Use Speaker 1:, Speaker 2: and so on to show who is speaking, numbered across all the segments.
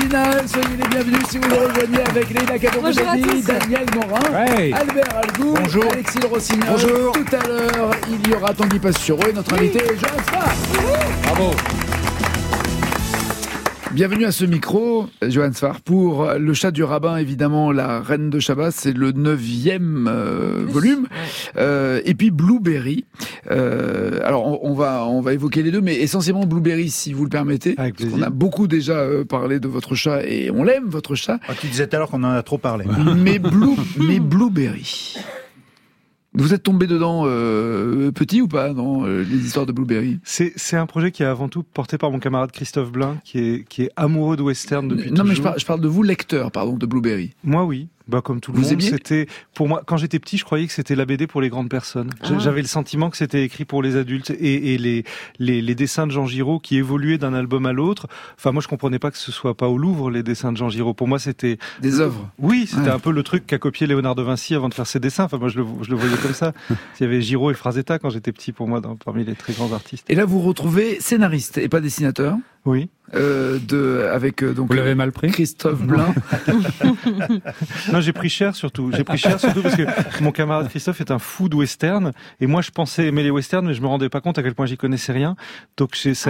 Speaker 1: original. Soyez les bienvenus si vous nous rejoignez avec Leïla Kaddouri, Daniel Morin, Albert Algou, Alexis Le Rossignol.
Speaker 2: Bonjour.
Speaker 1: Tout à l'heure, il y aura Tanguy Pastureau et notre invité Johan Sfar.
Speaker 2: Bravo.
Speaker 1: Bienvenue à ce micro, Johan Sfar, pour Le Chat du Rabbin, évidemment, La Reine de Shabbat, c'est le 9e volume. Et puis Blueberry. Alors, on va évoquer les deux, mais essentiellement Blueberry, si vous le permettez.
Speaker 2: Avec plaisir.
Speaker 1: Parce qu'on a beaucoup déjà parlé de votre chat, et on l'aime, votre chat.
Speaker 2: Ah, tu disais tout à l'heure qu'on en a trop parlé.
Speaker 1: Mais Blueberry... Vous êtes tombé dedans petit ou pas dans les histoires de Blueberry?
Speaker 3: C'est un projet qui est avant tout porté par mon camarade Christophe Blain, qui est amoureux de western depuis toujours.
Speaker 1: Non, mais je parle de vous, lecteur, pardon, de Blueberry.
Speaker 3: Moi, oui. Bah, comme tout le monde, c'était, pour moi, quand j'étais petit, je croyais que c'était la BD pour les grandes personnes. J'avais le sentiment que c'était écrit pour les adultes et les dessins de Jean Giraud qui évoluaient d'un album à l'autre. Enfin, moi, je comprenais pas que ce soit pas au Louvre, les dessins de Jean Giraud. Pour moi, c'était
Speaker 1: des œuvres.
Speaker 3: Oui, c'était un peu le truc qu'a copié Léonard de Vinci avant de faire ses dessins. Enfin, moi, je le voyais comme ça. Il y avait Giraud et Frazetta quand j'étais petit, pour moi, parmi les très grands artistes.
Speaker 1: Et là, vous retrouvez scénariste et pas dessinateur.
Speaker 3: Oui.
Speaker 1: Avec donc.
Speaker 4: Vous l'avez mal pris,
Speaker 1: Christophe Blain.
Speaker 3: Non, j'ai pris cher surtout. J'ai pris cher surtout parce que mon camarade Christophe est un fou de western et moi je pensais aimer les westerns mais je me rendais pas compte à quel point j'y connaissais rien. Donc ça a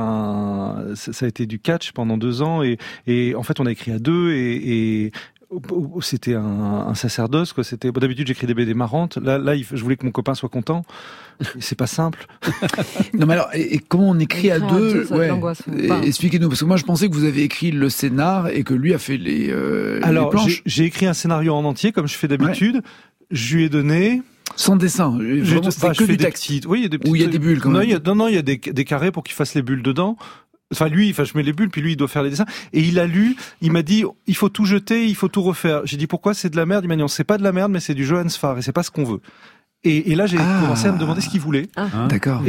Speaker 3: été du catch pendant 2 ans et en fait on a écrit à 2 et c'était un sacerdoce quoi. C'était d'habitude j'écris des BD marrantes. Là je voulais que mon copain soit content. C'est pas simple.
Speaker 1: Non mais alors et comment on écrit à 2 expliquez-nous parce que moi je pensais que vous avez écrit le scénar et que lui a fait les planches.
Speaker 3: J'ai écrit un scénario en entier comme je fais d'habitude. Ouais. Je lui ai donné
Speaker 1: sans dessin. C'est que du texte.
Speaker 3: Oui, il y a des petites...
Speaker 1: Où il y a des bulles quand même.
Speaker 3: Il y a des carrés pour qu'il fasse les bulles dedans. Enfin je mets les bulles puis lui il doit faire les dessins et il a lu, il m'a dit il faut tout jeter, il faut tout refaire. J'ai dit pourquoi c'est de la merde, il m'a dit non, c'est pas de la merde mais c'est du Johan Sfar et c'est pas ce qu'on veut. Et là j'ai commencé à me demander ce qu'il voulait.
Speaker 1: D'accord.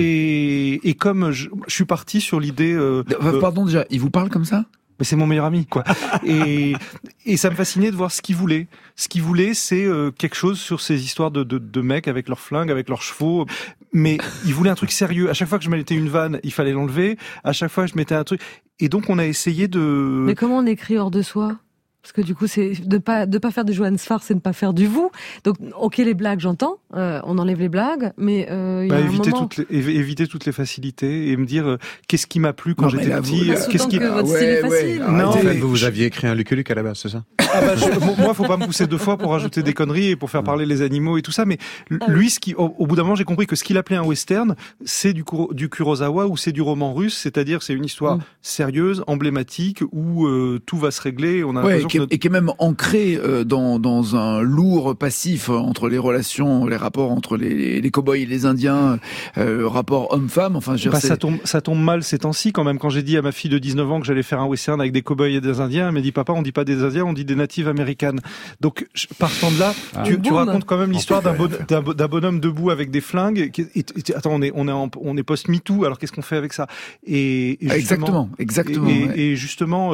Speaker 3: Et comme je suis parti sur l'idée
Speaker 1: pardon déjà, il vous parle comme ça?
Speaker 3: Mais c'est mon meilleur ami, quoi. Et ça me fascinait de voir ce qu'il voulait. Ce qu'il voulait, c'est quelque chose sur ces histoires de mecs avec leurs flingues, avec leurs chevaux. Mais il voulait un truc sérieux. À chaque fois que je mettais une vanne, il fallait l'enlever. À chaque fois que je mettais un truc. Et donc on a essayé de...
Speaker 5: Mais comment on écrit hors de soi ? Parce que du coup, c'est de pas faire de Johan Sfar, c'est de ne pas faire du vous. Donc, ok, les blagues, j'entends. On enlève les blagues, mais il y a
Speaker 3: éviter
Speaker 5: un moment...
Speaker 3: éviter toutes les facilités et me dire qu'est-ce qui m'a plu quand j'étais petit.
Speaker 5: Qu'est-ce qui votre style est facile.
Speaker 2: Non, vous aviez écrit un Lucky Luke à la base, c'est ça?
Speaker 3: Moi, faut pas me pousser 2 fois pour rajouter des conneries et pour faire parler les animaux et tout ça. Mais lui, au bout d'un moment, j'ai compris que ce qu'il appelait un western, c'est du Kurosawa ou c'est du roman russe, c'est-à-dire c'est une histoire sérieuse, emblématique où tout va se régler. On a
Speaker 1: et qui est même ancré dans un lourd passif entre les relations, les rapports entre les cow-boys et les Indiens, rapport homme-femme. Enfin,
Speaker 3: ça tombe mal ces temps-ci quand même. Quand j'ai dit à ma fille de 19 ans que j'allais faire un western avec des cow-boys et des Indiens, elle m'a dit papa, on dit pas des Indiens, on dit des natives américaines. Donc partant de là, tu racontes quand même l'histoire d'un bonhomme debout avec des flingues. Attends, on est post-MeToo, alors qu'est-ce qu'on fait avec ça? Et
Speaker 1: exactement.
Speaker 3: Et justement,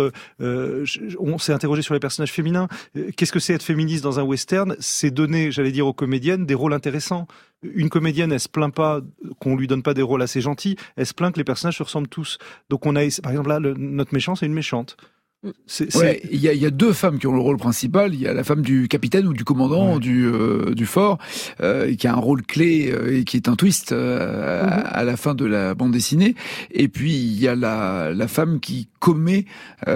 Speaker 3: on s'est interrogé sur les personnages féminins. Qu'est-ce que c'est être féministe dans un western? C'est donner, j'allais dire, aux comédiennes des rôles intéressants. Une comédienne, elle se plaint pas qu'on lui donne pas des rôles assez gentils, elle se plaint que les personnages se ressemblent tous. Donc on a, par exemple là, notre méchant, c'est une méchante.
Speaker 1: Il y a 2 femmes qui ont le rôle principal. Il y a la femme du capitaine ou du commandant du fort, qui a un rôle clé et qui est un twist à la fin de la bande dessinée. Et puis il y a la femme qui commet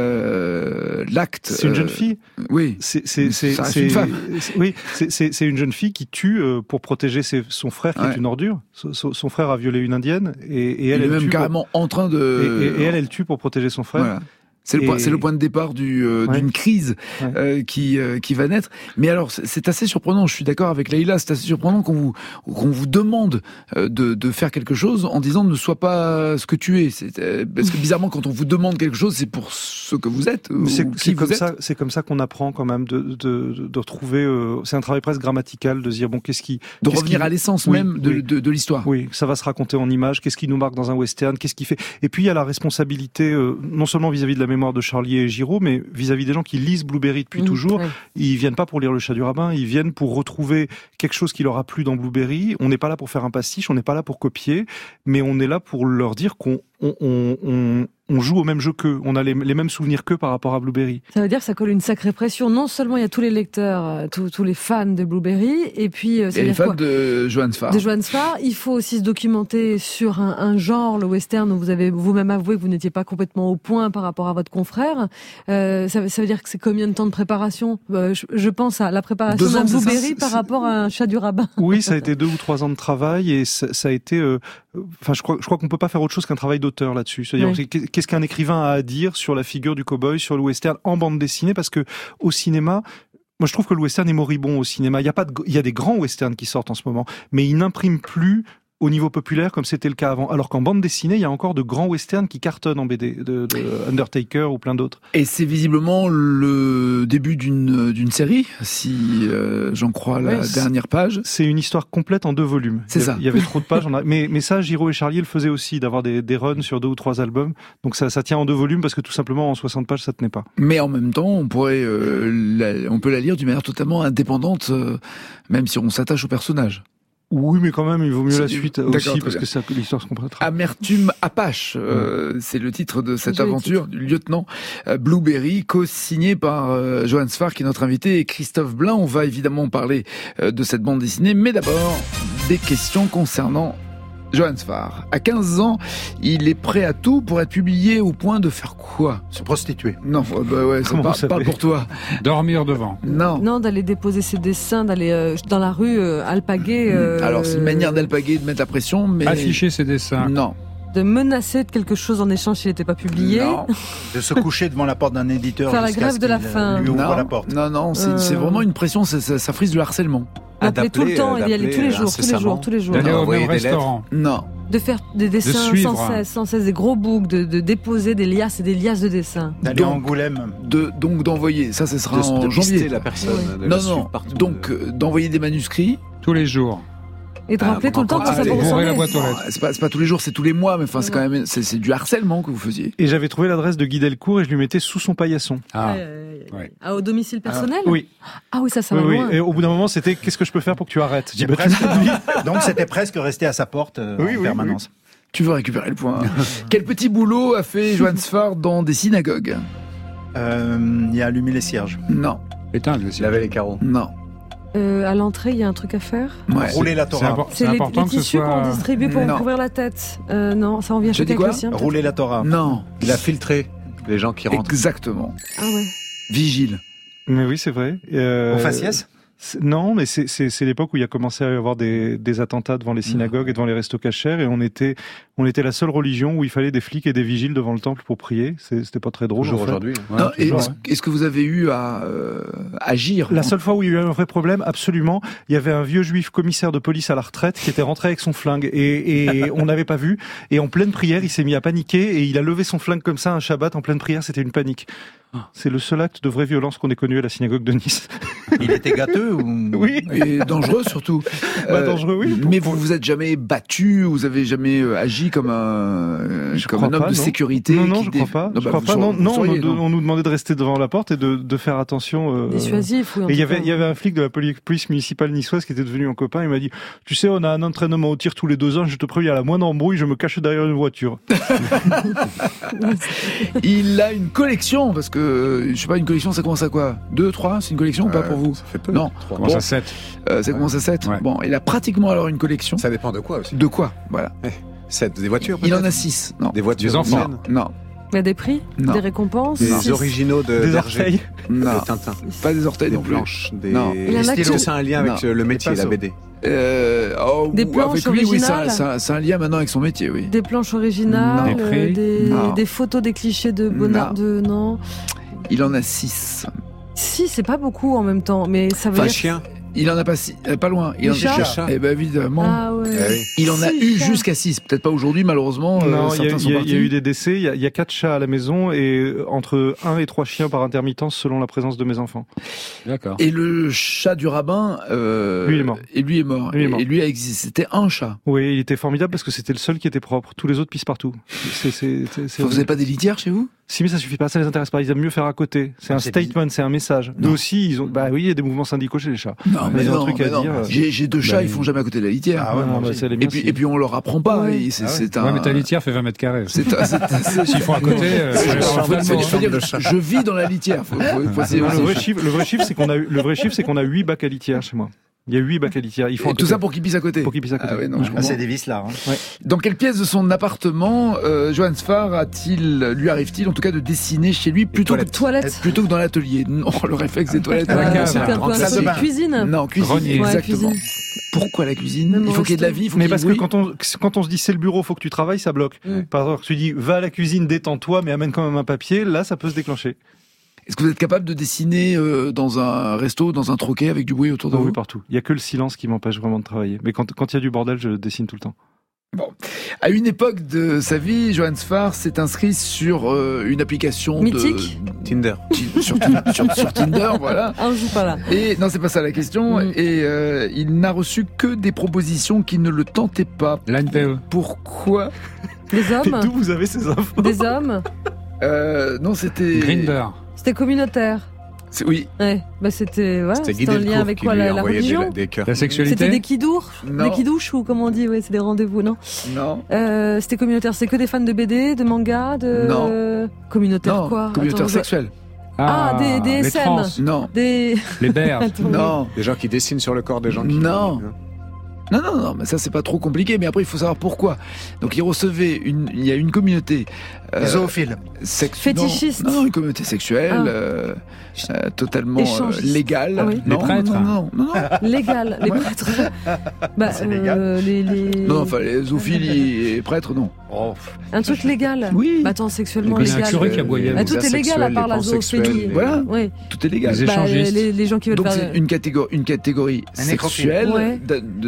Speaker 1: l'acte.
Speaker 3: C'est une jeune fille.
Speaker 1: Oui.
Speaker 3: C'est
Speaker 1: une femme.
Speaker 3: Oui, c'est une jeune fille qui tue pour protéger son frère qui est une ordure. Son frère a violé une indienne et elle
Speaker 1: est même
Speaker 3: tue
Speaker 1: carrément en train de.
Speaker 3: Et elle tue pour protéger son frère.
Speaker 1: Voilà. C'est le point de départ d'une crise qui va naître. Mais alors, c'est assez surprenant. Je suis d'accord avec Leïla. C'est assez surprenant qu'on vous demande de faire quelque chose en disant ne sois pas ce que tu es. Parce que bizarrement, quand on vous demande quelque chose, c'est pour ce que vous êtes.
Speaker 3: C'est comme ça qu'on apprend quand même de retrouver. C'est un travail presque grammatical de se dire
Speaker 1: revenir à l'essence même de l'histoire.
Speaker 3: Oui, ça va se raconter en images. Qu'est-ce qui nous marque dans un western? Qu'est-ce qui fait? Et puis il y a la responsabilité non seulement vis-à-vis de la mémoire de Charlier et Giraud, mais vis-à-vis des gens qui lisent Blueberry depuis toujours. Ils viennent pas pour lire Le Chat du Rabbin, ils viennent pour retrouver quelque chose qui leur a plu dans Blueberry. On n'est pas là pour faire un pastiche, on n'est pas là pour copier, mais on est là pour leur dire qu'on on joue au même jeu qu'eux, on a les mêmes souvenirs qu'eux par rapport à Blueberry.
Speaker 5: Ça veut dire que ça colle une sacrée pression. Non seulement il y a tous les lecteurs, tous les fans de Blueberry, et puis
Speaker 1: et les fans de Johann Sfar.
Speaker 5: De Johann Sfar, il faut aussi se documenter sur un genre, le western, où vous avez vous-même avoué que vous n'étiez pas complètement au point par rapport à votre confrère. Ça veut dire que c'est combien de temps de préparation? Je pense à la préparation d'un Blueberry par rapport à un chat du rabbin.
Speaker 3: Oui, ça a été 2 ou 3 ans de travail et ça a été. Enfin, je crois qu'on peut pas faire autre chose qu'un travail d'auteur là-dessus. C'est-à-dire, qu'est-ce qu'un écrivain a à dire sur la figure du cow-boy, sur le western en bande dessinée, parce que au cinéma. Moi, je trouve que le western est moribond au cinéma. Il y a des grands westerns qui sortent en ce moment, mais ils n'impriment plus au niveau populaire comme c'était le cas avant. Alors qu'en bande dessinée, il y a encore de grands westerns qui cartonnent en BD, de Undertaker ou plein d'autres.
Speaker 1: Et c'est visiblement le début d'une série, si j'en crois la dernière page.
Speaker 3: C'est une histoire complète en 2 volumes.
Speaker 1: C'est ça.
Speaker 3: Il y avait trop de pages. Mais ça, Giraud et Charlier le faisaient aussi, d'avoir des runs sur 2 ou 3 albums. Donc ça tient en 2 volumes parce que tout simplement en 60 pages, ça tenait pas.
Speaker 1: Mais en même temps, on peut la lire d'une manière totalement indépendante, même si on s'attache au personnage.
Speaker 3: Oui, mais quand même, il vaut mieux la suite aussi, parce que l'histoire se comprendra.
Speaker 1: Amertume Apache, c'est le titre de cette aventure du lieutenant Blueberry, co-signé par Johann Sfar, qui est notre invité, et Christophe Blain. On va évidemment parler de cette bande dessinée, mais d'abord, des questions concernant Johann Sfar. À 15 ans, il est prêt à tout pour être publié au point de faire quoi?
Speaker 2: Se prostituer.
Speaker 1: Non, c'est pas pour toi.
Speaker 4: Dormir devant.
Speaker 5: Non, d'aller déposer ses dessins, d'aller dans la rue alpaguer.
Speaker 1: Alors, c'est une manière d'alpaguer, de mettre la pression, mais...
Speaker 4: Afficher ses dessins.
Speaker 1: Non.
Speaker 5: De menacer de quelque chose en échange s'il n'était pas publié.
Speaker 1: Non.
Speaker 2: De se coucher devant la porte d'un éditeur.
Speaker 5: Faire la grève de la faim.
Speaker 2: Lui ouvre la porte.
Speaker 1: Non, c'est vraiment une pression, ça frise du harcèlement.
Speaker 5: D'appeler tout le temps et d'y aller tous les jours.
Speaker 4: D'aller au même restaurant.
Speaker 1: Non.
Speaker 5: De faire des dessins sans cesse, des gros books, de déposer des liasses et des liasses de dessins.
Speaker 2: D'aller à Angoulême.
Speaker 1: Donc d'envoyer, ça sera en janvier.
Speaker 6: La personne.
Speaker 1: Oui. Non. Donc d'envoyer des manuscrits.
Speaker 4: Tous les jours.
Speaker 5: Et de rappeler tout le temps que ça vous
Speaker 4: bourrer la boîte aux lettres.
Speaker 1: C'est pas tous les jours, c'est tous les mois, mais enfin c'est quand même c'est du harcèlement que vous faisiez.
Speaker 3: Et j'avais trouvé l'adresse de Guy Delcourt et je lui mettais sous son paillasson.
Speaker 5: Au domicile personnel?
Speaker 3: Oui.
Speaker 5: Ah oui, ça va loin.
Speaker 3: Et au bout d'un moment, c'était qu'est-ce que je peux faire pour que tu arrêtes?
Speaker 2: Donc c'était presque resté à sa porte en permanence.
Speaker 1: Tu veux récupérer le point. Quel petit boulot a fait Johann Sfar dans des synagogues?
Speaker 2: Il y a allumé les cierges.
Speaker 1: Non.
Speaker 4: Éteindre le ciel.
Speaker 6: Laver les carreaux.
Speaker 1: Non.
Speaker 5: À l'entrée, il y a un truc à faire.
Speaker 2: Rouler la Torah.
Speaker 5: C'est
Speaker 4: important
Speaker 5: les
Speaker 4: que ce
Speaker 5: tissus
Speaker 4: soit...
Speaker 5: qu'on distribue pour couvrir la tête. Non, ça on vient
Speaker 1: chez quoi?
Speaker 2: Rouler la Torah.
Speaker 1: Non.
Speaker 6: Il a filtré les gens qui rentrent.
Speaker 1: Exactement.
Speaker 5: Ah ouais.
Speaker 1: Vigile.
Speaker 3: Mais oui, c'est vrai.
Speaker 2: Au faciès?
Speaker 3: Non, mais c'est l'époque où il y a commencé à y avoir des attentats devant les synagogues et devant les restos cachers, et on était la seule religion où il fallait des flics et des vigiles devant le temple pour prier. C'était pas très drôle.
Speaker 6: Toujours aujourd'hui.
Speaker 1: Non, est-ce que vous avez eu à agir?
Speaker 3: La seule fois où il y a eu un vrai problème, absolument, il y avait un vieux juif commissaire de police à la retraite qui était rentré avec son flingue et on n'avait pas vu. Et en pleine prière, il s'est mis à paniquer et il a levé son flingue comme ça un Shabbat en pleine prière. C'était une panique. C'est le seul acte de vraie violence qu'on ait connu à la synagogue de Nice.
Speaker 2: Il était gâteux ou...
Speaker 3: Oui.
Speaker 1: Et dangereux surtout.
Speaker 3: Dangereux, oui.
Speaker 1: Mais vous vous êtes jamais battu, vous avez jamais agi comme un homme de sécurité?
Speaker 3: Non, je crois pas. Je crois pas. Non, on nous demandait de rester devant la porte et de faire attention.
Speaker 5: Dissuasif, oui.
Speaker 3: Et il y avait un flic de la police municipale niçoise qui était devenu un copain. Il m'a dit, tu sais, on a un entraînement au tir tous les 2 ans. Je te préviens, à la moindre embrouille, je me cache derrière une voiture.
Speaker 1: Il a une collection, parce que je sais pas, une collection, ça commence à quoi? 2, 3? C'est une collection ou pas pour vous?
Speaker 6: Ça fait peu.
Speaker 1: Non.
Speaker 4: Ça commence à 7.
Speaker 1: Ça commence à 7.
Speaker 4: Ouais.
Speaker 1: Bon, il a pratiquement alors une collection.
Speaker 6: Ça dépend de quoi aussi.
Speaker 1: De quoi? Voilà.
Speaker 6: 7, des voitures
Speaker 1: Il
Speaker 6: peut-être.
Speaker 1: en a 6. Non.
Speaker 6: Des voitures.
Speaker 4: Des enfants.
Speaker 1: Non.
Speaker 5: Il y a des prix,
Speaker 1: Non.
Speaker 5: des récompenses.
Speaker 6: Des originaux
Speaker 3: Des
Speaker 6: d'Hergé.
Speaker 3: orteils.
Speaker 1: Non.
Speaker 6: De Tintin.
Speaker 1: Pas des orteils
Speaker 6: Des
Speaker 1: non plus.
Speaker 6: planches. Des
Speaker 1: Non.
Speaker 5: Il y en a
Speaker 6: stylos.
Speaker 5: que-
Speaker 6: C'est un lien avec
Speaker 1: Non.
Speaker 6: le métier,
Speaker 2: Des
Speaker 6: la
Speaker 2: pinceaux.
Speaker 6: BD.
Speaker 5: Des planches
Speaker 1: avec lui, oui,
Speaker 5: originales.
Speaker 1: c'est un lien maintenant avec son métier, oui.
Speaker 5: Des planches originales,
Speaker 4: Des prix.
Speaker 1: Non.
Speaker 5: des photos, des clichés de Bonnard. Non.
Speaker 1: Il en a 6.
Speaker 5: Si, c'est pas beaucoup en même temps, mais ça veut
Speaker 6: Enfin,
Speaker 5: dire.
Speaker 6: chien.
Speaker 1: Il en a pas pas loin. Il en
Speaker 5: Des
Speaker 1: a
Speaker 5: chats.
Speaker 1: Eh ben évidemment.
Speaker 5: Ah ouais.
Speaker 6: Eh oui.
Speaker 1: Il en a
Speaker 5: Six
Speaker 1: eu
Speaker 5: chats.
Speaker 1: jusqu'à 6. Peut-être pas aujourd'hui, malheureusement.
Speaker 3: Non, il y
Speaker 1: certains sont
Speaker 3: a
Speaker 1: partis.
Speaker 3: eu des décès. Il y a 4 chats à la maison et entre 1 et 3 chiens par intermittence selon la présence de mes enfants.
Speaker 4: D'accord.
Speaker 1: Et le chat du rabbin,
Speaker 3: Lui, il est mort.
Speaker 1: Et lui est mort.
Speaker 3: Lui est mort.
Speaker 1: Et lui a existé. C'était un chat.
Speaker 3: Oui, il était formidable parce que c'était le seul qui était propre. Tous les autres pissent partout.
Speaker 1: Vous avez pas des litières chez vous?
Speaker 3: Si, mais ça suffit pas, ça les intéresse pas. Ils aiment mieux faire à côté. C'est un
Speaker 2: c'est
Speaker 3: statement, c'est un message. Eux aussi, ils ont, il y a des mouvements syndicaux chez les chats.
Speaker 1: Non, mais
Speaker 3: ils ont
Speaker 1: non,
Speaker 3: un truc
Speaker 1: mais
Speaker 3: à
Speaker 1: non.
Speaker 3: dire.
Speaker 1: J'ai 2 chats, ils font jamais à côté de la litière.
Speaker 2: Ah ouais, moi aussi.
Speaker 3: c'est les miens aussi.
Speaker 1: Et puis on leur apprend pas.
Speaker 5: Ouais.
Speaker 1: Et c'est un.
Speaker 4: Ouais, mais ta litière fait 20 mètres carrés.
Speaker 1: S'ils
Speaker 4: font à côté,
Speaker 1: faut dire, je vis dans la litière. Faut essayer
Speaker 3: Le
Speaker 1: aussi.
Speaker 3: vrai chiffre, c'est qu'on a 8 bacs à litière chez moi. Il y a 8 bacs à litière. Ils font
Speaker 1: Et tout ça pour qu'ils pissent à côté.
Speaker 3: pour qu'ils pissent à côté.
Speaker 1: Ah ouais, non, je
Speaker 2: Ah,
Speaker 1: comprends.
Speaker 2: c'est des vis là. Hein.
Speaker 1: Dans quelle pièce de son appartement Johan Sfar lui arrive-t-il en tout cas de dessiner chez lui plutôt que dans l'atelier? Non, le réflexe des toilettes.
Speaker 4: la cave,
Speaker 5: c'est un
Speaker 4: grande
Speaker 5: peu
Speaker 2: salle de bain.
Speaker 5: cuisine.
Speaker 1: Non, cuisine.
Speaker 4: Grenier.
Speaker 5: Ouais,
Speaker 1: Exactement.
Speaker 5: cuisine.
Speaker 1: Pourquoi la cuisine?
Speaker 5: Même
Speaker 1: Il
Speaker 5: au
Speaker 1: faut qu'il y ait de la
Speaker 5: resto.
Speaker 1: vie. Il faut
Speaker 3: Mais
Speaker 1: qu'il y ait
Speaker 3: parce
Speaker 1: du
Speaker 3: que
Speaker 1: bruit.
Speaker 3: quand on se dit c'est le bureau, faut que tu travailles, ça bloque. Par exemple, tu dis va à la cuisine, détends-toi, mais amène quand même un papier, là ça peut se déclencher.
Speaker 1: Est-ce que vous êtes capable de dessiner dans un resto, dans un troquet avec du bruit autour de
Speaker 3: Oh,
Speaker 1: vous?
Speaker 3: oui, partout. Il y a que le silence qui m'empêche vraiment de travailler. Mais quand il y a du bordel, je dessine tout le temps.
Speaker 1: Bon. À une époque de sa vie, Johan Sfar s'est inscrit sur une application
Speaker 5: Mythique.
Speaker 6: Tinder.
Speaker 1: sur Tinder, voilà.
Speaker 5: Ah, on joue pas là.
Speaker 1: Et non, c'est pas ça la question.
Speaker 5: Mm.
Speaker 1: Et il n'a reçu que des propositions qui ne le tentaient pas.
Speaker 4: L'ANPE.
Speaker 1: Pourquoi?
Speaker 5: Des
Speaker 3: Et
Speaker 5: hommes.
Speaker 3: d'où vous avez ces infos?
Speaker 5: Des hommes.
Speaker 1: Non, c'était.
Speaker 4: Grinder.
Speaker 5: C'était communautaire.
Speaker 1: Oui.
Speaker 5: Ouais, c'était en
Speaker 6: C'était
Speaker 5: lien
Speaker 6: Guy
Speaker 5: avec quoi, la religion?
Speaker 6: des cœurs.
Speaker 4: La
Speaker 5: C'était
Speaker 4: sexualité.
Speaker 5: des kidouches,
Speaker 1: Non.
Speaker 5: des kidouches ou comment on dit, ouais, c'est des rendez-vous, non?
Speaker 1: Non.
Speaker 5: C'était communautaire, c'est que des fans de BD, de manga, de
Speaker 1: Non.
Speaker 5: Communautaire
Speaker 1: Non.
Speaker 5: quoi?
Speaker 1: Communautaire
Speaker 5: Attends,
Speaker 1: sexuel.
Speaker 5: des
Speaker 4: les
Speaker 5: SM.
Speaker 4: trans,
Speaker 1: Non.
Speaker 5: des
Speaker 4: les berges.
Speaker 5: Attends,
Speaker 1: Non.
Speaker 6: Des gens qui dessinent sur le corps des gens qui...
Speaker 1: Non. Non, mais ça c'est pas trop compliqué, mais après il faut savoir pourquoi. Donc il y a une communauté
Speaker 2: Les zoophiles.
Speaker 5: Fétichistes.
Speaker 1: Non, une communauté sexuelle totalement
Speaker 5: Échangiste.
Speaker 1: légale.
Speaker 5: Ah oui.
Speaker 1: Non,
Speaker 4: Les prêtres.
Speaker 1: Non.
Speaker 5: légal, les
Speaker 1: Ouais.
Speaker 5: prêtres. Bah,
Speaker 2: C'est légal.
Speaker 5: les...
Speaker 1: Non, enfin les zoophiles et prêtres, non.
Speaker 2: Oh.
Speaker 5: Un truc légal.
Speaker 1: Oui.
Speaker 5: Bah, attends, sexuellement
Speaker 4: Il y a un
Speaker 5: légal.
Speaker 4: curé qui aboyait.
Speaker 5: Bah, tout est légal à part la zoophilie.
Speaker 1: Voilà.
Speaker 5: Oui.
Speaker 1: Tout est légal.
Speaker 4: Les
Speaker 5: Bah,
Speaker 4: échangistes.
Speaker 5: les gens qui veulent
Speaker 1: Donc
Speaker 5: faire.
Speaker 1: c'est une catégorie
Speaker 2: Un nécrophile.
Speaker 1: sexuelle
Speaker 5: Ouais.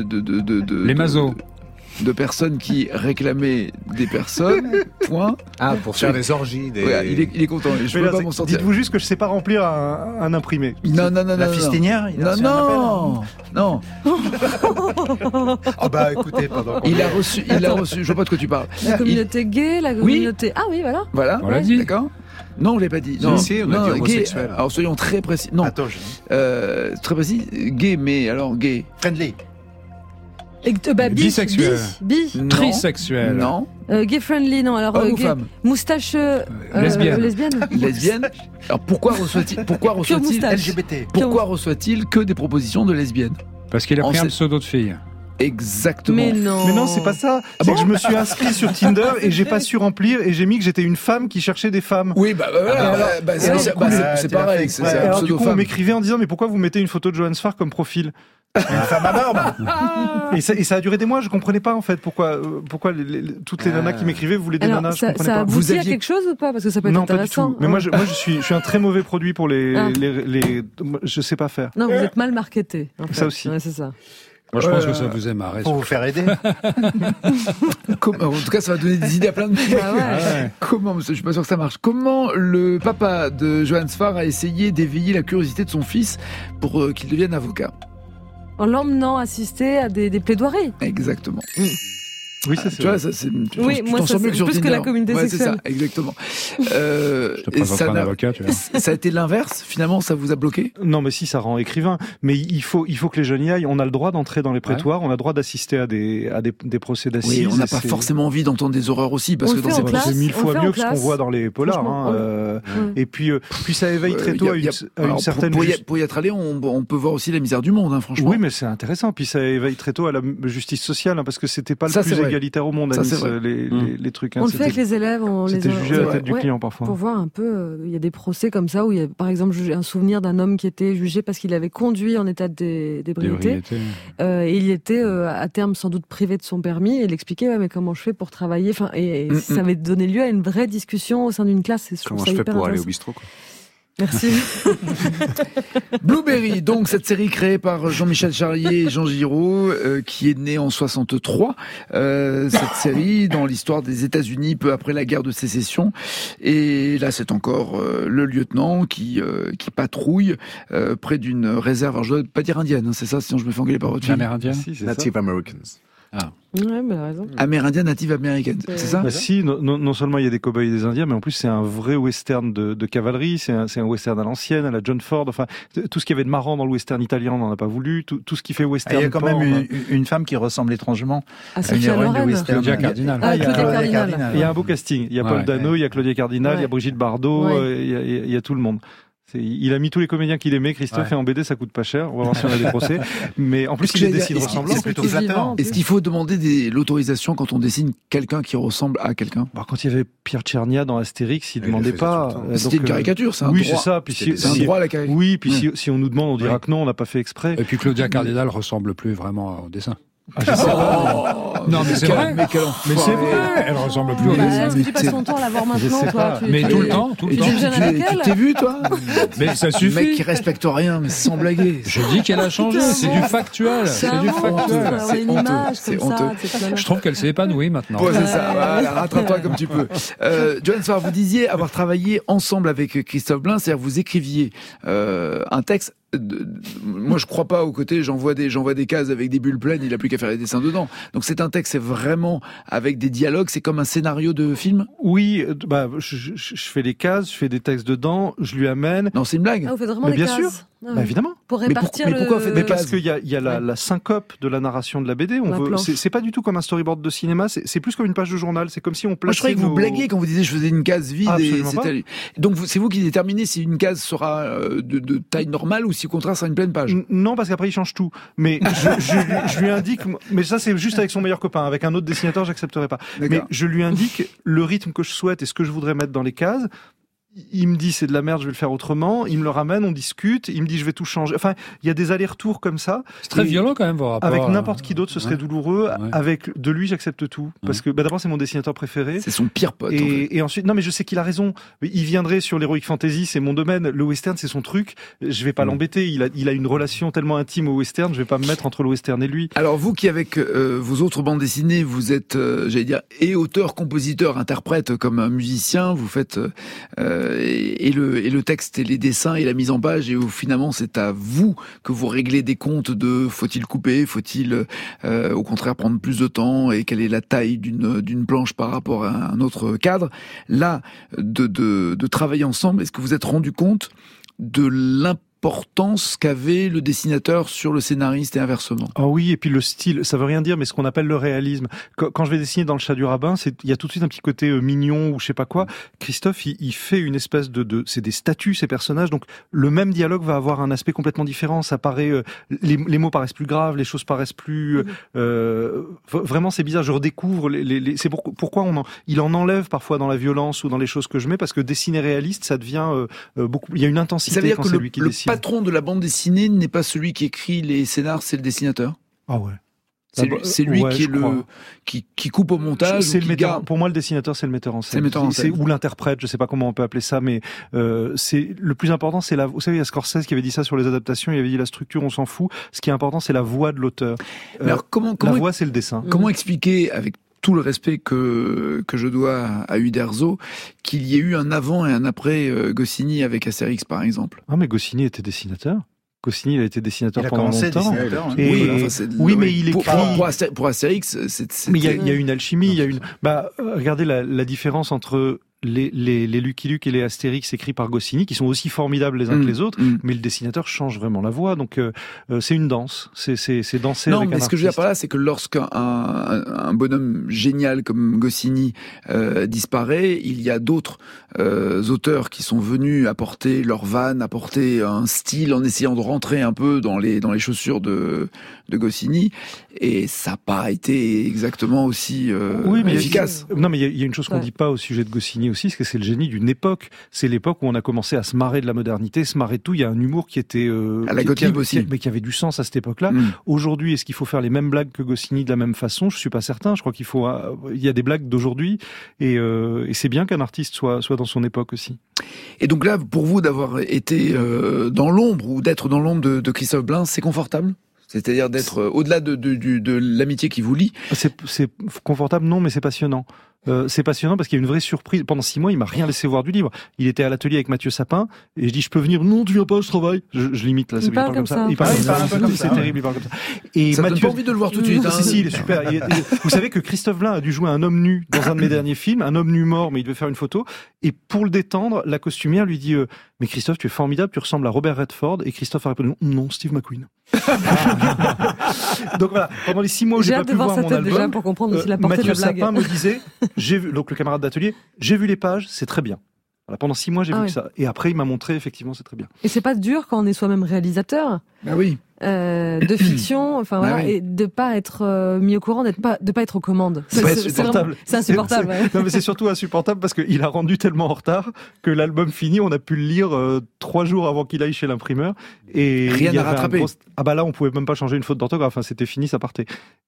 Speaker 4: Les masos.
Speaker 1: de personnes qui réclamaient des personnes. Point.
Speaker 6: Ah, pour faire des orgies, des...
Speaker 1: Voilà, il est content. Je
Speaker 3: Mais
Speaker 1: peux
Speaker 3: là,
Speaker 1: pas m'en sortir.
Speaker 3: dites-vous juste que je sais pas remplir un imprimé.
Speaker 1: Non.
Speaker 2: La fistinière, il a reçu un
Speaker 1: Non.
Speaker 2: Ah bah écoutez, pendant qu'on
Speaker 1: Il
Speaker 2: est-
Speaker 1: a reçu, je vois pas de quoi tu parles.
Speaker 5: La communauté gay, la communauté. Ah oui, voilà.
Speaker 1: Voilà.
Speaker 4: On l'a dit.
Speaker 1: D'accord. Non, on l'a pas dit. Non,
Speaker 6: Si, on a dit
Speaker 1: gay.
Speaker 6: homosexuel.
Speaker 1: Alors soyons très précis. Non,
Speaker 2: Attends,
Speaker 1: très précis. Gay, mais alors gay.
Speaker 2: friendly.
Speaker 5: Et,
Speaker 4: Bisexuel.
Speaker 5: Bi.
Speaker 1: Non.
Speaker 4: Trisexuel.
Speaker 1: Non.
Speaker 5: Gay friendly, non. Alors,
Speaker 1: Homme ou
Speaker 5: gay.
Speaker 1: femme.
Speaker 5: Moustache.
Speaker 4: Lesbienne.
Speaker 5: Lesbienne.
Speaker 1: Lesbienne. Alors pourquoi reçoit-il
Speaker 5: moustache.
Speaker 2: LGBT.
Speaker 1: pourquoi reçoit-il que des propositions de lesbiennes?
Speaker 4: Parce qu'il a
Speaker 1: On
Speaker 4: pris un
Speaker 1: sait-
Speaker 4: pseudo de fille.
Speaker 1: Exactement.
Speaker 5: Mais non.
Speaker 3: Mais non, c'est pas ça. C'est que je me suis inscrit sur Tinder et j'ai pas su remplir et j'ai mis que j'étais une femme qui cherchait des femmes.
Speaker 1: Oui, voilà. C'est
Speaker 2: du coup,
Speaker 1: c'est
Speaker 2: tu l'as
Speaker 1: pareil.
Speaker 2: fait
Speaker 1: C'est
Speaker 2: exprès.
Speaker 1: un
Speaker 3: Alors du coup, on
Speaker 1: pseudo-femme.
Speaker 3: m'écrivait en disant mais pourquoi vous mettez une photo de Johan Sfar comme profil?
Speaker 2: Une femme à barbe.
Speaker 3: Et ça a duré des mois. Je comprenais pas en fait pourquoi toutes les nanas qui m'écrivaient voulaient des
Speaker 5: Alors,
Speaker 3: nanas. Je
Speaker 5: ça
Speaker 3: comprenais pas.
Speaker 5: aboutit à
Speaker 1: aviez-
Speaker 5: quelque chose ou pas? Parce que ça peut être
Speaker 3: Non, pas du
Speaker 5: intéressant.
Speaker 3: tout. Mais moi, je suis un très mauvais produit pour
Speaker 5: Ah.
Speaker 3: je sais pas faire.
Speaker 5: Non, vous êtes mal marketé. En fait.
Speaker 3: Ça aussi.
Speaker 5: Ouais, c'est ça.
Speaker 4: Moi, je pense que ça vous est marré.
Speaker 2: Pour vous faire aider.
Speaker 1: En tout cas, ça va donner des idées à plein de mecs.
Speaker 5: Ah ouais.
Speaker 1: Comment, monsieur, je suis pas sûr que ça marche. Comment le papa de Johan Sfar a essayé d'éveiller la curiosité de son fils pour qu'il devienne avocat?
Speaker 5: En l'emmenant assister à des plaidoiries.
Speaker 1: Exactement.
Speaker 3: Oui, ça c'est
Speaker 1: Tu vois,
Speaker 3: vrai.
Speaker 1: ça c'est.
Speaker 5: Oui, moi, ça, c'est plus que la communauté
Speaker 1: ouais, c'est ça,
Speaker 5: sexuelle.
Speaker 1: exactement.
Speaker 4: Je te
Speaker 1: Et ça
Speaker 4: présenterai un
Speaker 1: n'a-
Speaker 4: avocat, tu vois.
Speaker 1: Ça a été l'inverse. Finalement, ça vous a bloqué?
Speaker 3: Non, mais si, ça rend écrivain. Mais il faut que les jeunes y aillent. On a le droit d'entrer dans les prétoires. On a le droit d'assister à des procès d'assises.
Speaker 1: Oui, on n'a
Speaker 3: Et
Speaker 1: pas
Speaker 3: c'est-
Speaker 1: forcément envie d'entendre des horreurs aussi, parce
Speaker 5: On
Speaker 1: que
Speaker 5: le
Speaker 1: dans
Speaker 5: fait
Speaker 1: ces
Speaker 5: en classe.
Speaker 3: C'est mille
Speaker 5: on le
Speaker 3: fois
Speaker 5: fait en
Speaker 3: mieux que ce qu'on
Speaker 5: classe.
Speaker 3: voit dans les polars.
Speaker 5: Franchement,
Speaker 3: Et puis ça éveille très tôt à une
Speaker 1: alors,
Speaker 3: certaine
Speaker 1: pour y être allé, on peut voir aussi la misère du monde, hein, franchement.
Speaker 3: Oui, mais c'est intéressant. Puis ça éveille très tôt à la justice sociale, hein, parce que c'était pas le
Speaker 1: Ça, c'est
Speaker 3: plus
Speaker 1: vrai.
Speaker 3: égalitaire au monde, à
Speaker 1: Ça,
Speaker 3: Nice,
Speaker 1: c'est vrai.
Speaker 3: les trucs. hein.
Speaker 5: On le fait avec les élèves.
Speaker 3: C'était jugé à la tête du
Speaker 5: ouais,
Speaker 3: client parfois.
Speaker 5: pour voir un peu. Il y a des procès comme ça où il y a, par exemple, j'ai un souvenir d'un homme qui était jugé parce qu'il avait conduit en état d'ébriété. Et il était à terme sans doute privé de son permis. Et il expliquait mais comment je fais pour travailler. Enfin, et ça avait donné lieu à une vraie discussion au sein d'une classe. Et je trouve
Speaker 6: Comment
Speaker 5: ça
Speaker 6: je fais
Speaker 5: hyper
Speaker 6: pour aller au
Speaker 5: intéressant.
Speaker 6: bistrot, quoi.
Speaker 5: Merci.
Speaker 1: Blueberry, donc cette série créée par Jean-Michel Charlier et Jean Giraud, qui est née en 63. Cette série dans l'histoire des États-Unis peu après la guerre de sécession. Et là, c'est encore le lieutenant qui patrouille près d'une réserve. Alors, je dois pas dire indienne, hein, c'est ça, sinon je me fais engueuler par votre fille.
Speaker 4: Amérindienne.
Speaker 3: Si, c'est ça.
Speaker 6: Native Americans.
Speaker 5: Ouais, mais raison.
Speaker 1: Amérindien, native américaine, c'est ça?
Speaker 3: Bah si, non seulement il y a des cow-boys et des Indiens, mais en plus c'est un vrai western de cavalerie, c'est un western à l'ancienne, à la John Ford, enfin, tout ce qu'il y avait de marrant dans le western italien, on n'en a pas voulu, tout ce qui fait western.
Speaker 2: Il y a quand même une femme qui ressemble étrangement
Speaker 5: à
Speaker 2: une héroïne de western.
Speaker 4: Claudia Cardinal.
Speaker 5: Claudia Cardinal.
Speaker 3: Il y a un beau casting, il y a Paul Dano, il y a Claudia Cardinal, il y a Brigitte Bardot, il y a tout le monde. Il a mis tous les comédiens qu'il aimait, Christophe, et en BD ça coûte pas cher. On va voir si on a des procès. Mais en plus il dessine ressemblant.
Speaker 2: C'est plutôt flatteur.
Speaker 1: Est-ce qu'il faut demander l'autorisation quand on dessine quelqu'un qui ressemble à quelqu'un?
Speaker 3: Quand il y avait Pierre Tchernia dans Astérix, il demandait pas.
Speaker 1: C'était une caricature, c'est un droit.
Speaker 3: Oui, c'est ça. Puis
Speaker 1: c'est un droit à la caricature.
Speaker 3: Oui, puis si on nous demande, on dira que non, on n'a pas fait exprès.
Speaker 4: Et puis Claudia Cardinal ressemble plus vraiment au dessin.
Speaker 1: Non, mais c'est vrai. Mais
Speaker 4: c'est vrai. Elle ressemble plus au dessin.
Speaker 5: Est-ce que tu passes ton temps à la voir maintenant, toi?
Speaker 4: Mais tout le temps.
Speaker 5: Tu t'es
Speaker 1: vu, toi?
Speaker 4: Mais ça suffit.
Speaker 1: Le mec qui respecte rien, mais sans blaguer.
Speaker 4: Je dis qu'elle a changé. C'est du factuel. C'est du factuel.
Speaker 1: C'est honteux.
Speaker 4: Je trouve qu'elle s'est épanouie maintenant.
Speaker 1: C'est ça. Voilà, rattrape-toi comme tu peux. Johan Sfar, vous disiez avoir travaillé ensemble avec Christophe Blain, c'est-à-dire vous écriviez un texte. Moi, je crois pas au côté. J'envoie des cases avec des bulles pleines. Il a plus qu'à faire les dessins dedans. Donc, c'est un texte. C'est vraiment avec des dialogues. C'est comme un scénario de film.
Speaker 3: Oui, je fais les cases, je fais des textes dedans, je lui amène.
Speaker 1: Non, c'est une blague.
Speaker 5: Vous faites vraiment
Speaker 3: mais
Speaker 5: des
Speaker 3: bien
Speaker 5: cases.
Speaker 3: sûr. Évidemment.
Speaker 5: Pour répartir
Speaker 1: mais pourquoi
Speaker 3: Mais parce qu'il y a la syncope de la narration de la BD. C'est pas du tout comme un storyboard de cinéma. C'est plus comme une page de journal. C'est comme si on plaçait.
Speaker 1: Moi, je croyais que vous blaguiez quand vous disiez je faisais une case vide.
Speaker 3: Absolument pas.
Speaker 1: Donc, c'est vous qui déterminez si une case sera de taille normale ou si au contraire sera une pleine page.
Speaker 3: Non, parce qu'après il change tout. Mais je lui indique. Mais ça, c'est juste avec son meilleur copain. Avec un autre dessinateur, j'accepterai pas. Mais je lui indique le rythme que je souhaite et ce que je voudrais mettre dans les cases. Il me dit c'est de la merde, je vais le faire autrement. Il me le ramène, on discute. Il me dit je vais tout changer. Enfin, il y a des allers-retours comme ça.
Speaker 4: C'est très violent quand même vos rapports.
Speaker 3: Avec n'importe qui d'autre, ce serait douloureux. Ouais. Avec de lui, j'accepte tout parce que d'abord c'est mon dessinateur préféré.
Speaker 1: C'est son pire pote.
Speaker 3: Et ensuite, non mais je sais qu'il a raison. Il viendrait sur l'heroic fantasy, c'est mon domaine. Le western, c'est son truc. Je vais pas l'embêter. Il a une relation tellement intime au western. Je vais pas me mettre entre le western et lui.
Speaker 1: Alors vous qui avec vos autres bandes dessinées, vous êtes, j'allais dire, et auteur, compositeur, interprète comme un musicien. Vous faites et le texte et les dessins et la mise en page, et où finalement c'est à vous que vous réglez des comptes de faut-il couper, faut-il au contraire prendre plus de temps, et quelle est la taille d'une planche par rapport à un autre cadre. Là, de travailler ensemble, est-ce que vous êtes rendu compte de l'importance qu'avait le dessinateur sur le scénariste et inversement?
Speaker 3: Ah oui, et puis le style, ça veut rien dire, mais ce qu'on appelle le réalisme. Quand je vais dessiner dans le Chat du Rabbin, il y a tout de suite un petit côté mignon ou je sais pas quoi. Christophe, il fait une espèce c'est des statues, ces personnages, donc le même dialogue va avoir un aspect complètement différent. Ça paraît, les mots paraissent plus graves, les choses paraissent plus, vraiment c'est bizarre. Je redécouvre c'est pourquoi il en enlève parfois dans la violence ou dans les choses que je mets, parce que dessiner réaliste, ça devient beaucoup. Il y a une intensité quand c'est lui qui dessine.
Speaker 1: Le patron de la bande dessinée n'est pas celui qui écrit les scénars, c'est le dessinateur.
Speaker 3: Ah ouais.
Speaker 1: C'est lui qui est qui coupe au montage.
Speaker 3: C'est le metteur. Pour moi, le dessinateur, c'est le metteur en scène.
Speaker 1: C'est le metteur en scène.
Speaker 3: Ou l'interprète. Je sais pas comment on peut appeler ça, mais c'est le plus important. C'est vous savez, il y a Scorsese qui avait dit ça sur les adaptations. Il avait dit la structure, on s'en fout. Ce qui est important, c'est la voix de l'auteur.
Speaker 1: Alors
Speaker 3: la voix, c'est le dessin.
Speaker 1: Comment expliquer avec tout le respect que je dois à Uderzo, qu'il y ait eu un avant et un après Goscinny avec Astérix, par exemple?
Speaker 3: Ah, mais Goscinny était dessinateur. Goscinny, il a été dessinateur pendant longtemps.
Speaker 2: Dessinateur, hein.
Speaker 3: Oui, mais il écrit.
Speaker 1: Pour Astérix,
Speaker 3: mais il y a une alchimie, il y a une. Regardez la différence entre les Lucky Luke et les Astérix écrits par Goscinny, qui sont aussi formidables les uns que les autres, mais le dessinateur change vraiment la voix, donc c'est une danse, c'est danser avec un artiste. Non, mais
Speaker 1: ce que je veux dire par là, c'est que lorsqu'un bonhomme génial comme Goscinny disparaît, il y a d'autres auteurs qui sont venus apporter leur vanne, apporter un style en essayant de rentrer un peu dans les chaussures de Goscinny, et ça n'a pas été exactement aussi efficace.
Speaker 3: Non, mais il y a une chose qu'on dit pas au sujet de Goscinny aussi, c'est que c'est le génie d'une époque. C'est l'époque où on a commencé à se marrer de la modernité, se marrer de tout. Il y a un humour qui était
Speaker 1: à la Gottlieb aussi,
Speaker 3: mais qui avait du sens à cette époque-là. Aujourd'hui, est-ce qu'il faut faire les mêmes blagues que Goscinny de la même façon? Je suis pas certain. Je crois il y a des blagues d'aujourd'hui, et c'est bien qu'un artiste soit dans son époque aussi.
Speaker 1: Et donc là, pour vous, d'avoir été dans l'ombre ou d'être dans l'ombre de Christophe Blain, c'est confortable? C'est-à-dire d'être au-delà de l'amitié qui vous lie.
Speaker 3: C'est confortable, non, mais c'est passionnant. C'est passionnant parce qu'il y a une vraie surprise. Pendant 6 mois, il m'a rien laissé voir du livre. Il était à l'atelier avec Mathieu Sapin et je dis, je peux venir? Non, tu viens pas, je travaille. Je l'imite, là.
Speaker 5: Il parle comme ça.
Speaker 3: Il parle un peu comme ça. C'est terrible, il parle comme ça. Et
Speaker 1: ça
Speaker 3: Mathieu...
Speaker 1: donne pas envie de le voir tout de suite.
Speaker 3: Si, il est super. Vous savez que Christophe Blain a dû jouer un homme nu dans un de mes derniers films, un homme nu mort, mais il devait faire une photo. Et pour le détendre, la costumière lui dit, mais Christophe, tu es formidable, tu ressembles à Robert Redford. Et Christophe a répondu, non, Steve McQueen. Donc voilà, pendant les 6 mois où j'ai pas pu voir mon album,
Speaker 5: déjà pour comprendre aussi la portée de la blague.
Speaker 3: Mathieu Sapin me disait, donc le camarade d'atelier, j'ai vu les pages, c'est très bien. Voilà, pendant 6 mois, j'ai vu que ça. Et après, il m'a montré, effectivement, c'est très bien.
Speaker 5: Et c'est pas dur quand on est soi-même réalisateur?
Speaker 1: Ah oui.
Speaker 5: De fiction, enfin voilà, et de pas être mis au courant, de pas être aux commandes.
Speaker 3: C'est insupportable.
Speaker 5: C'est insupportable.
Speaker 3: Non, mais c'est surtout insupportable parce qu'il a rendu tellement en retard que l'album fini, on a pu le lire 3 jours avant qu'il aille chez l'imprimeur. Et
Speaker 1: rien à rattraper.
Speaker 3: Ah bah là, on pouvait même pas changer une faute d'orthographe. Enfin, c'était fini, ça partait.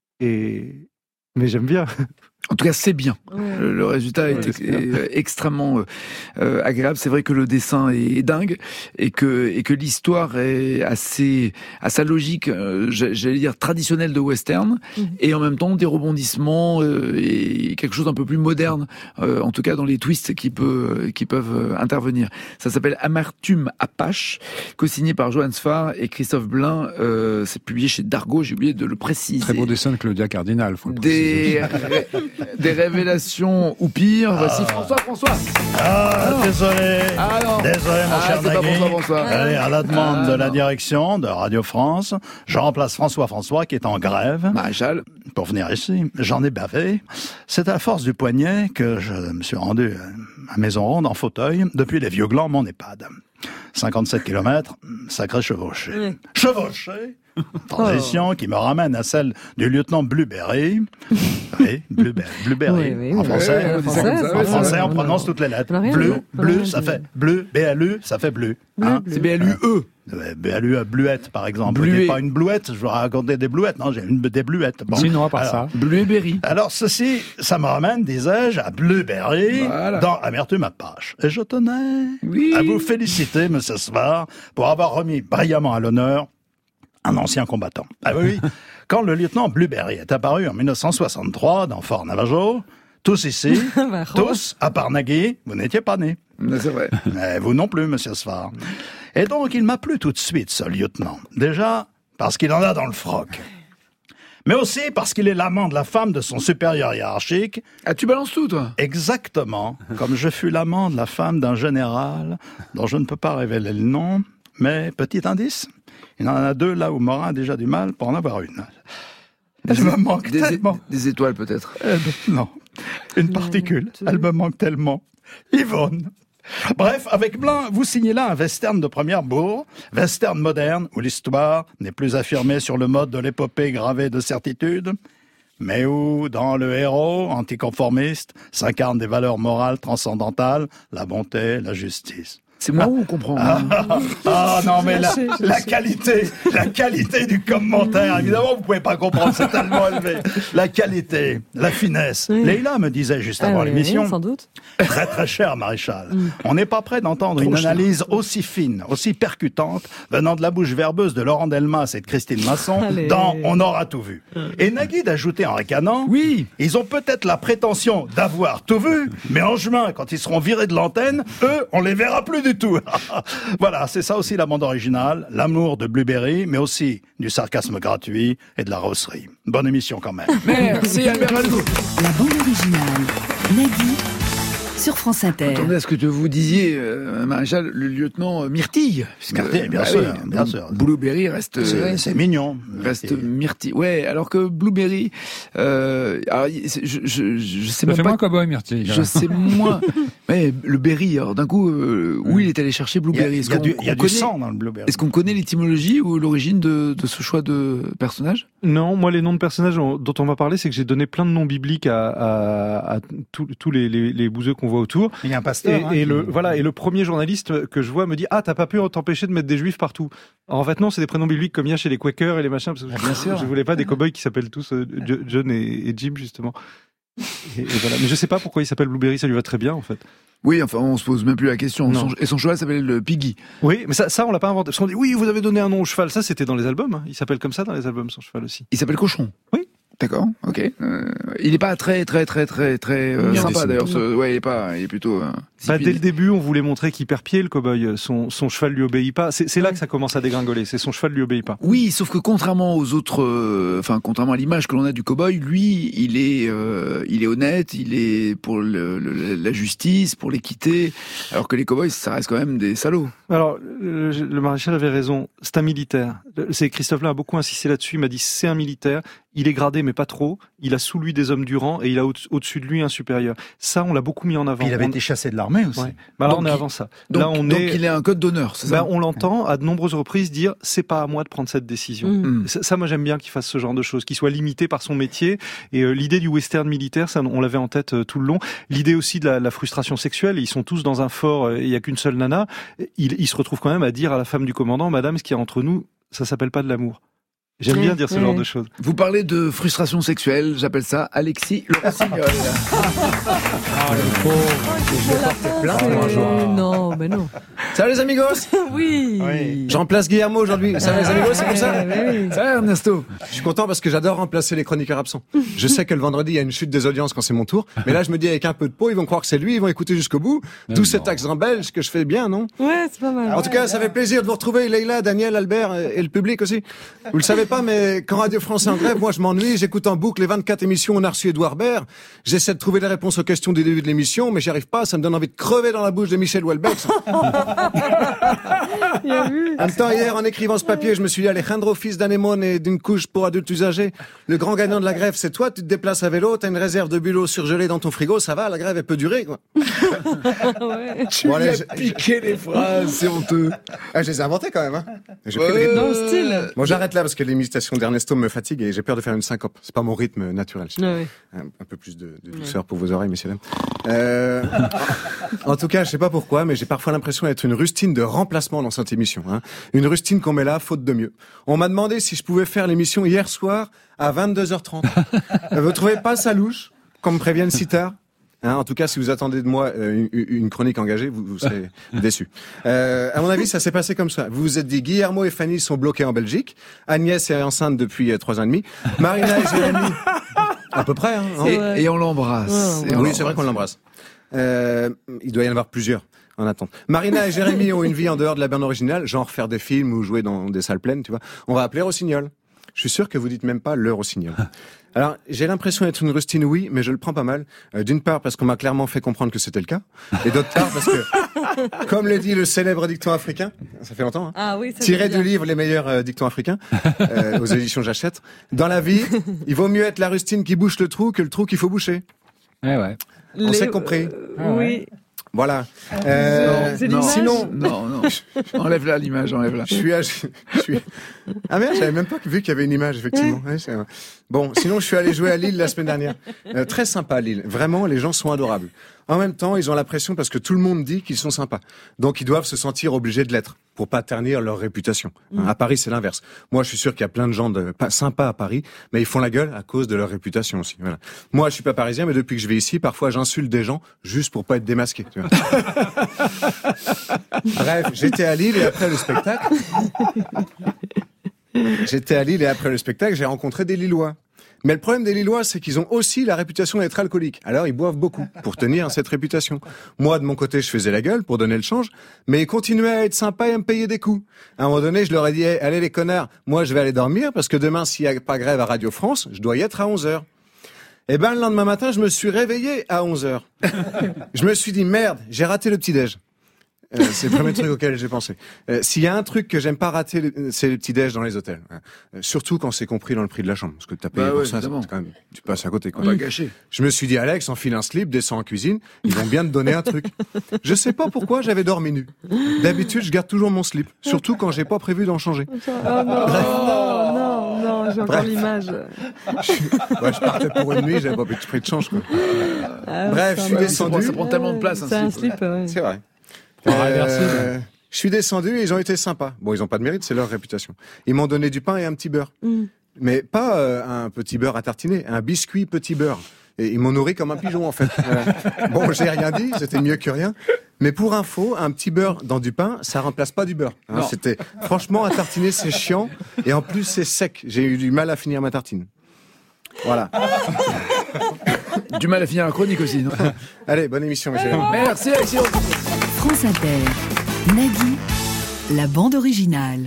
Speaker 3: Mais j'aime bien.
Speaker 1: En tout cas, c'est bien. Ouais. Le résultat est extrêmement agréable. C'est vrai que le dessin est dingue et que l'histoire est assez à sa logique, j'allais dire traditionnelle de western, et en même temps des rebondissements et quelque chose d'un peu plus moderne, en tout cas dans les twists qui peuvent intervenir. Ça s'appelle Amertume Apache, co-signé par Johan Sfar et Christophe Blain. C'est publié chez Dargaud. J'ai oublié de le préciser.
Speaker 4: Très beau dessin de Claudia Cardinal, faut le préciser.
Speaker 1: Des révélations ou pire. Voici François.
Speaker 2: Désolé. Désolé, mon cher Nagui.
Speaker 1: François.
Speaker 2: Allez, à la demande de la direction de Radio France, je remplace François qui est en grève.
Speaker 1: Maréchal.
Speaker 2: Pour venir ici. J'en ai bavé. C'est à force du poignet que je me suis rendu à Maison Ronde en fauteuil depuis les Vieux Glands, mon EHPAD. 57 km, sacré chevauché. Oui. Chevauché. Transition qui me ramène à celle du lieutenant Blueberry. Oui, Blueberry. Oui, en français. En français, on prononce toutes les lettres. Bleu, ça fait bleu. B-L-U, ça fait bleu.
Speaker 1: C'est B-L-U-E.
Speaker 2: B-L-U, bluette, par exemple. Je n'ai pas une blouette, je vous racontais des blouettes. Non, j'ai des blouettes.
Speaker 4: Bon. Sinon, à part ça.
Speaker 1: Blueberry.
Speaker 2: Alors, ceci, ça me ramène, disais-je, à Blueberry, dans Amertume Apache. Et je tenais à vous féliciter, monsieur Sfar, pour avoir remis brillamment à l'honneur un ancien combattant. Ah oui, quand le lieutenant Blueberry est apparu en 1963 dans Fort Navajo, tous ici, tous, à part Nagui, vous n'étiez pas nés.
Speaker 1: C'est vrai.
Speaker 2: Mais vous non plus, monsieur Sfar. Et donc, il m'a plu tout de suite, ce lieutenant. Déjà, parce qu'il en a dans le froc. Mais aussi parce qu'il est l'amant de la femme de son supérieur hiérarchique.
Speaker 1: Ah, tu balances tout, toi?
Speaker 2: Exactement. Comme je fus l'amant de la femme d'un général, dont je ne peux pas révéler le nom, mais petit indice, il en a 2 là où Morin a déjà du mal pour en avoir une. Elle me manque tellement.
Speaker 1: Des étoiles, peut-être.
Speaker 2: Non, une particule. Elle me manque tellement. Yvonne. Bref, avec Blain, vous signez là un western de première bourre, western moderne, où l'histoire n'est plus affirmée sur le mode de l'épopée gravée de certitude, mais où, dans le héros anticonformiste, s'incarnent des valeurs morales transcendantales, la bonté, la justice.
Speaker 1: C'est moi où on comprend.
Speaker 2: Non, mais la qualité du commentaire, évidemment, vous pouvez pas comprendre, c'est tellement élevé. La qualité, la finesse. Leïla me disait juste avant l'émission,
Speaker 5: sans doute.
Speaker 2: Très très cher, Maréchal. On n'est pas prêt d'entendre une analyse aussi fine, aussi percutante, venant de la bouche verbeuse de Laurent Delmas et de Christine Masson, dans On aura tout vu. Et Nagui d'ajouter en ricanant, oui, ils ont peut-être la prétention d'avoir tout vu, mais en juin, quand ils seront virés de l'antenne, eux, on les verra plus du tout. Voilà, c'est ça aussi la bande originale, l'amour de Blueberry, mais aussi du sarcasme gratuit et de la rosserie. Bonne émission quand même.
Speaker 1: Merci Albert Algo.
Speaker 7: La bande originale, Nagui, sur France Inter.
Speaker 1: Attendez à ce que vous disiez, Maréchal, le lieutenant Myrtille.
Speaker 2: Myrtille, bien sûr, bien sûr.
Speaker 1: Blueberry reste...
Speaker 2: C'est mignon.
Speaker 1: Reste Myrtille. Ouais, alors que Blueberry... alors, je sais même pas...
Speaker 4: moins cowboy, Myrtille.
Speaker 1: Je sais moins... Mais le berry, alors d'un coup, où il est allé chercher Blueberry?
Speaker 2: Il y a du sang dans le Blueberry.
Speaker 1: Est-ce qu'on connaît l'étymologie ou l'origine de ce choix de personnage?
Speaker 3: Non, moi les noms de personnages dont on va parler, c'est que j'ai donné plein de noms bibliques à tous les bouseux qu'on voit autour.
Speaker 2: Il y a un pasteur.
Speaker 3: Et le premier journaliste que je vois me dit t'as pas pu t'empêcher de mettre des juifs partout. Alors, en fait non, c'est des prénoms bibliques comme il y a chez les Quakers et les machins. Parce que
Speaker 2: bien sûr.
Speaker 3: Je voulais pas des cow-boys qui s'appellent tous John et Jim justement. Et voilà. Mais je sais pas pourquoi il s'appelle Blueberry, ça lui va très bien en fait.
Speaker 1: Oui, enfin, on se pose même plus la question. Son cheval s'appelle le Piggy.
Speaker 3: Oui, mais ça, on l'a pas inventé. Parce qu'on dit, oui, vous avez donné un nom au cheval. Ça, c'était dans les albums. Il s'appelle comme ça dans les albums, son cheval aussi.
Speaker 1: Il s'appelle Cochon.
Speaker 3: Oui.
Speaker 1: D'accord, ok. Il est pas très sympa d'ailleurs. Ouais, il est plutôt.
Speaker 3: Dès le début, on voulait montrer qu'il perd pied, le cow-boy. Son cheval lui obéit pas. C'est là que ça commence à dégringoler. C'est son cheval lui obéit pas.
Speaker 1: Oui, sauf que contrairement aux autres, contrairement à l'image que l'on a du cow-boy, lui, il est honnête, il est pour la justice, pour l'équité, alors que les cow-boys, ça reste quand même des salauds.
Speaker 3: Alors, le maréchal avait raison. C'est un militaire. Christophe Lain a beaucoup insisté là-dessus. Il m'a dit, c'est un militaire. Il est gradé, mais pas trop. Il a sous lui des hommes du rang et il a au-dessus de lui un supérieur. Ça, on l'a beaucoup mis en avant.
Speaker 2: Puis il avait été chassé de l'armée aussi.
Speaker 3: Ouais. Là, on est avant ça.
Speaker 1: Donc il a un code d'honneur, c'est ça?
Speaker 3: On l'entend à de nombreuses reprises dire, c'est pas à moi de prendre cette décision. Ça, moi, j'aime bien qu'il fasse ce genre de choses, qu'il soit limité par son métier. Et l'idée du western militaire, ça, on l'avait en tête tout le long. L'idée aussi de la frustration sexuelle. Ils sont tous dans un fort, il y a qu'une seule nana. Il se retrouve quand même à dire à la femme du commandant, madame, ce qu'il y a entre nous, ça s'appelle pas de l'amour. J'aime bien dire ce genre de choses.
Speaker 1: Vous parlez de frustration sexuelle, j'appelle ça Alexis le Rossignol.
Speaker 6: le pauvre.
Speaker 5: Non, mais non.
Speaker 6: Salut les amigos.
Speaker 5: Oui.
Speaker 6: Je remplace Guillermo aujourd'hui. Ça va les amigos, c'est comme ça?
Speaker 1: Ça va, Ernesto?
Speaker 6: Je suis content parce que j'adore remplacer les chroniqueurs absents. Je sais que le vendredi, il y a une chute des audiences quand c'est mon tour. Mais là, je me dis, avec un peu de peau, ils vont croire que c'est lui, ils vont écouter jusqu'au bout. D'où cet accent belge que je fais bien, non?
Speaker 5: Ouais, c'est pas mal.
Speaker 6: En tout cas, ça fait plaisir de vous retrouver, Leïla, Daniel, Albert et le public aussi. Vous le savez pas, mais quand Radio France est en grève, moi je m'ennuie, j'écoute en boucle les 24 émissions, on a reçu Edouard Baird. J'essaie de trouver des réponses aux questions du début de l'émission, mais j'y arrive pas, ça me donne envie de crever dans la bouche de Michel Houellebecq. En même temps, hier, en écrivant ce papier, je me suis dit, Alejandro, fils d'anémone et d'une couche pour adultes usagés, le grand gagnant de la grève, c'est toi, tu te déplaces à vélo, t'as une réserve de bulots surgelés dans ton frigo, ça va, la grève, elle peut durer, quoi.
Speaker 1: Tu lui as piqué les phrases, c'est honteux.
Speaker 6: Ah, je les ai inventées quand même, hein.
Speaker 5: Dans le style.
Speaker 6: Bon, j'arrête là parce que l'imitation d'Ernesto me fatigue et j'ai peur de faire une syncope. C'est pas mon rythme naturel. Un peu plus de douceur pour vos oreilles, messieurs dames. En tout cas, je sais pas pourquoi, mais j'ai parfois l'impression d'être une rustine de remplacement dans cette émission. Hein. Une rustine qu'on met là, faute de mieux. On m'a demandé si je pouvais faire l'émission hier soir à 22h30. Vous trouvez pas ça louche, qu'on me prévienne si tard? Hein, en tout cas, si vous attendez de moi une chronique engagée, vous serez déçus. À mon avis, ça s'est passé comme ça. Vous vous êtes dit, Guillermo et Fanny sont bloqués en Belgique. Agnès est enceinte depuis 3 ans et demi. Marina et Jérémy, à peu près. Hein,
Speaker 1: et on l'embrasse.
Speaker 6: Oui, c'est vrai qu'on l'embrasse. Il doit y en avoir plusieurs en attente. Marina et Jérémy ont une vie en dehors de la bande originale, genre faire des films ou jouer dans des salles pleines, tu vois. On va appeler Rossignol. Je suis sûr que vous dites même pas le Rossignol. Alors, j'ai l'impression d'être une rustine, oui, mais je le prends pas mal. D'une part, parce qu'on m'a clairement fait comprendre que c'était le cas. Et d'autre part, parce que, comme le dit le célèbre dicton africain, ça fait longtemps, hein,
Speaker 5: Ah oui, ça
Speaker 6: tiré du livre Les meilleurs dictons africains, aux éditions J'achète. Dans la vie, il vaut mieux être la rustine qui bouche le trou que le trou qu'il faut boucher.
Speaker 4: Ouais.
Speaker 6: On s'est compris.
Speaker 5: Oui.
Speaker 6: Voilà.
Speaker 1: Sinon, non. Enlève-la l'image, enlève-la.
Speaker 6: Je suis. Ah merde, j'avais même pas vu qu'il y avait une image, effectivement. Ouais, bon, sinon je suis allé jouer à Lille la semaine dernière. Très sympa Lille. Vraiment, les gens sont adorables. En même temps, ils ont la pression parce que tout le monde dit qu'ils sont sympas. Donc ils doivent se sentir obligés de l'être pour pas ternir leur réputation. À Paris, c'est l'inverse. Moi, je suis sûr qu'il y a plein de gens sympas à Paris, mais ils font la gueule à cause de leur réputation aussi. Voilà. Moi, je suis pas parisien, mais depuis que je vais ici, parfois j'insulte des gens juste pour pas être démasqué. Tu vois. Bref, j'étais à Lille et après le spectacle, j'ai rencontré des Lillois. Mais le problème des Lillois, c'est qu'ils ont aussi la réputation d'être alcooliques. Alors, ils boivent beaucoup pour tenir cette réputation. Moi, de mon côté, je faisais la gueule pour donner le change, mais ils continuaient à être sympas et à me payer des coups. À un moment donné, je leur ai dit, hey, allez les connards, moi, je vais aller dormir parce que demain, s'il n'y a pas grève à Radio France, je dois y être à 11h. Eh ben, le lendemain matin, je me suis réveillé à 11h. Je me suis dit, merde, j'ai raté le petit-déj. C'est le premier truc auquel j'ai pensé. S'il y a un truc que j'aime pas rater, c'est les petits déj dans les hôtels. Surtout quand c'est compris dans le prix de la chambre. Parce que t'as payé pour ça, c'est quand même, tu passes à côté, quoi.
Speaker 1: Pas gâché.
Speaker 6: Je me suis dit, Alex, enfile un slip, descends en cuisine, ils vont bien te donner un truc. Je sais pas pourquoi j'avais dormi nu. D'habitude, je garde toujours mon slip. Surtout quand j'ai pas prévu d'en changer.
Speaker 5: Oh non, j'ai encore l'image.
Speaker 6: Je partais pour une nuit, j'avais pas pris de change, quoi. Bref, je suis descendu.
Speaker 1: Ça prend tellement de place,
Speaker 5: un slip. Ouais.
Speaker 6: C'est vrai. Je suis descendu et ils ont été sympas. Bon, ils ont pas de mérite, c'est leur réputation. Ils m'ont donné du pain et un petit beurre. Mais pas un petit beurre à tartiner, un biscuit petit beurre. Et ils m'ont nourri comme un pigeon, en fait. Bon, j'ai rien dit, c'était mieux que rien. Mais pour info, un petit beurre dans du pain, ça remplace pas du beurre. Hein, c'était, franchement, à tartiner, c'est chiant. Et en plus, c'est sec. J'ai eu du mal à finir ma tartine. Voilà.
Speaker 1: Du mal à finir la chronique aussi, non?
Speaker 6: Allez, bonne émission, Michel.
Speaker 1: Merci, Alexis.
Speaker 7: France Inter, Nagui, la bande originale.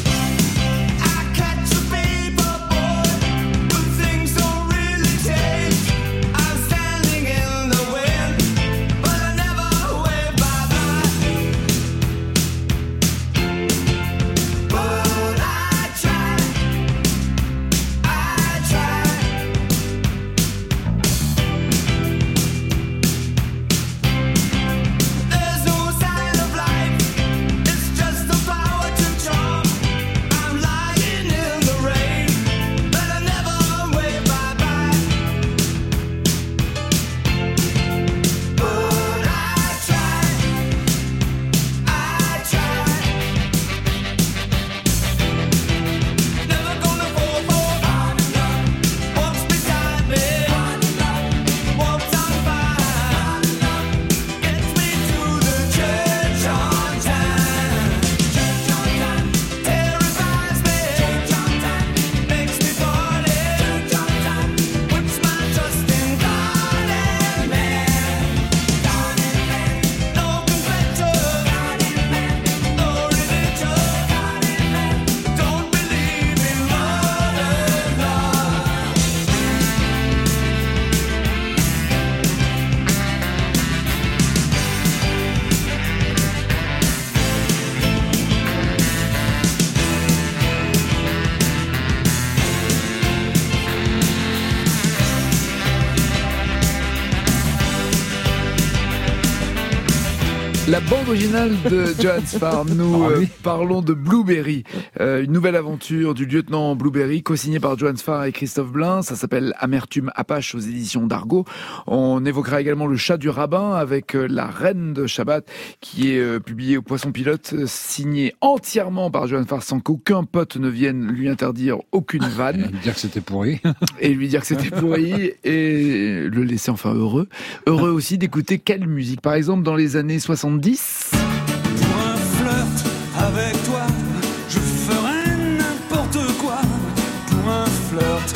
Speaker 1: La bande originale de Johann Sfar. Nous parlons de Blueberry, une nouvelle aventure du lieutenant Blueberry, co-signée par Johann Sfar et Christophe Blain. Ça s'appelle Amertume Apache aux éditions d'Argo. On évoquera également Le Chat du Rabbin avec La Reine de Shabbat, qui est publié au Poisson Pilote, signé entièrement par Johann Sfar, sans qu'aucun pote ne vienne lui interdire aucune vanne.
Speaker 4: Et lui dire que c'était pourri.
Speaker 1: Et lui dire que c'était pourri, et le laisser enfin heureux. Heureux aussi d'écouter quelle musique. Par exemple, dans les années 70.
Speaker 8: Pour un flirt avec toi, je ferai n'importe quoi. Pour un flirt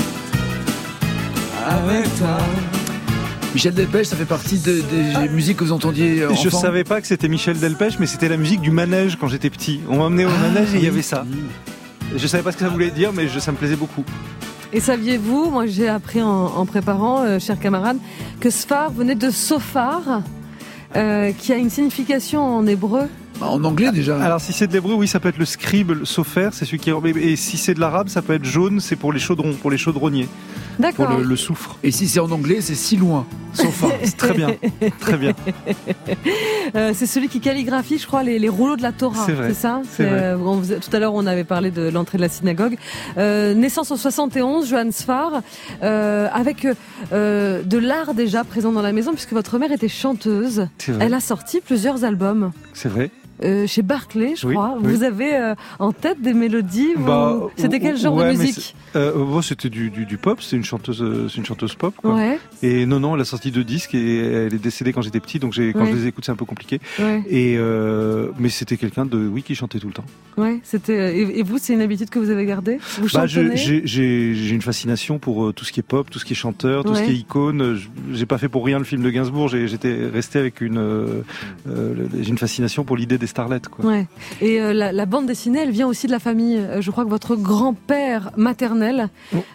Speaker 8: avec toi.
Speaker 1: Michel Delpech, ça fait partie des musiques que vous entendiez enfant.
Speaker 3: Je savais pas que c'était Michel Delpech, mais c'était la musique du manège quand j'étais petit. On m'a emmené au manège et il y avait ça. Je savais pas ce que ça voulait dire, mais ça me plaisait beaucoup.
Speaker 5: Et saviez-vous, moi j'ai appris en préparant, chers camarades, que Sfar venait de Sophar, qui a une signification en hébreu.
Speaker 1: En anglais déjà.
Speaker 3: Alors si c'est de l'hébreu, oui, ça peut être le scribe, le sofer, c'est celui qui est... Et si c'est de l'arabe, ça peut être jaune, c'est pour les chaudrons, pour les chaudronniers.
Speaker 5: D'accord.
Speaker 3: Pour le soufre.
Speaker 1: Et si c'est en anglais, c'est si loin. Sofa.
Speaker 3: C'est très bien, très bien.
Speaker 5: C'est celui qui calligraphie, je crois, les rouleaux de la Torah.
Speaker 3: C'est vrai.
Speaker 5: C'est ça.
Speaker 3: C'est vrai.
Speaker 5: Tout à l'heure, on avait parlé de l'entrée de la synagogue. Naissance en 71, Johann Sfar, avec de l'art déjà présent dans la maison, puisque votre mère était chanteuse.
Speaker 3: C'est vrai.
Speaker 5: Elle a sorti plusieurs albums.
Speaker 3: C'est vrai.
Speaker 5: Chez Barclay, je crois.
Speaker 3: Oui.
Speaker 5: Vous avez en tête des mélodies. C'était quel genre de musique?
Speaker 3: C'était du pop. C'est une chanteuse pop. Quoi.
Speaker 5: Ouais.
Speaker 3: Et non, elle a sorti 2 disques et elle est décédée quand j'étais petit, donc quand je les écoute, c'est un peu compliqué.
Speaker 5: Ouais.
Speaker 3: Et mais c'était quelqu'un qui chantait tout le temps.
Speaker 5: Ouais. C'était. Et vous, c'est une habitude que vous avez gardée? Vous chantez?
Speaker 3: J'ai une fascination pour tout ce qui est pop, tout ce qui est chanteur, tout ce qui est icône. J'ai pas fait pour rien le film de Gainsbourg. J'étais resté avec j'ai une fascination pour l'idée des starlettes, quoi.
Speaker 5: Ouais. Et la bande dessinée, elle vient aussi de la famille. Je crois que votre grand-père maternel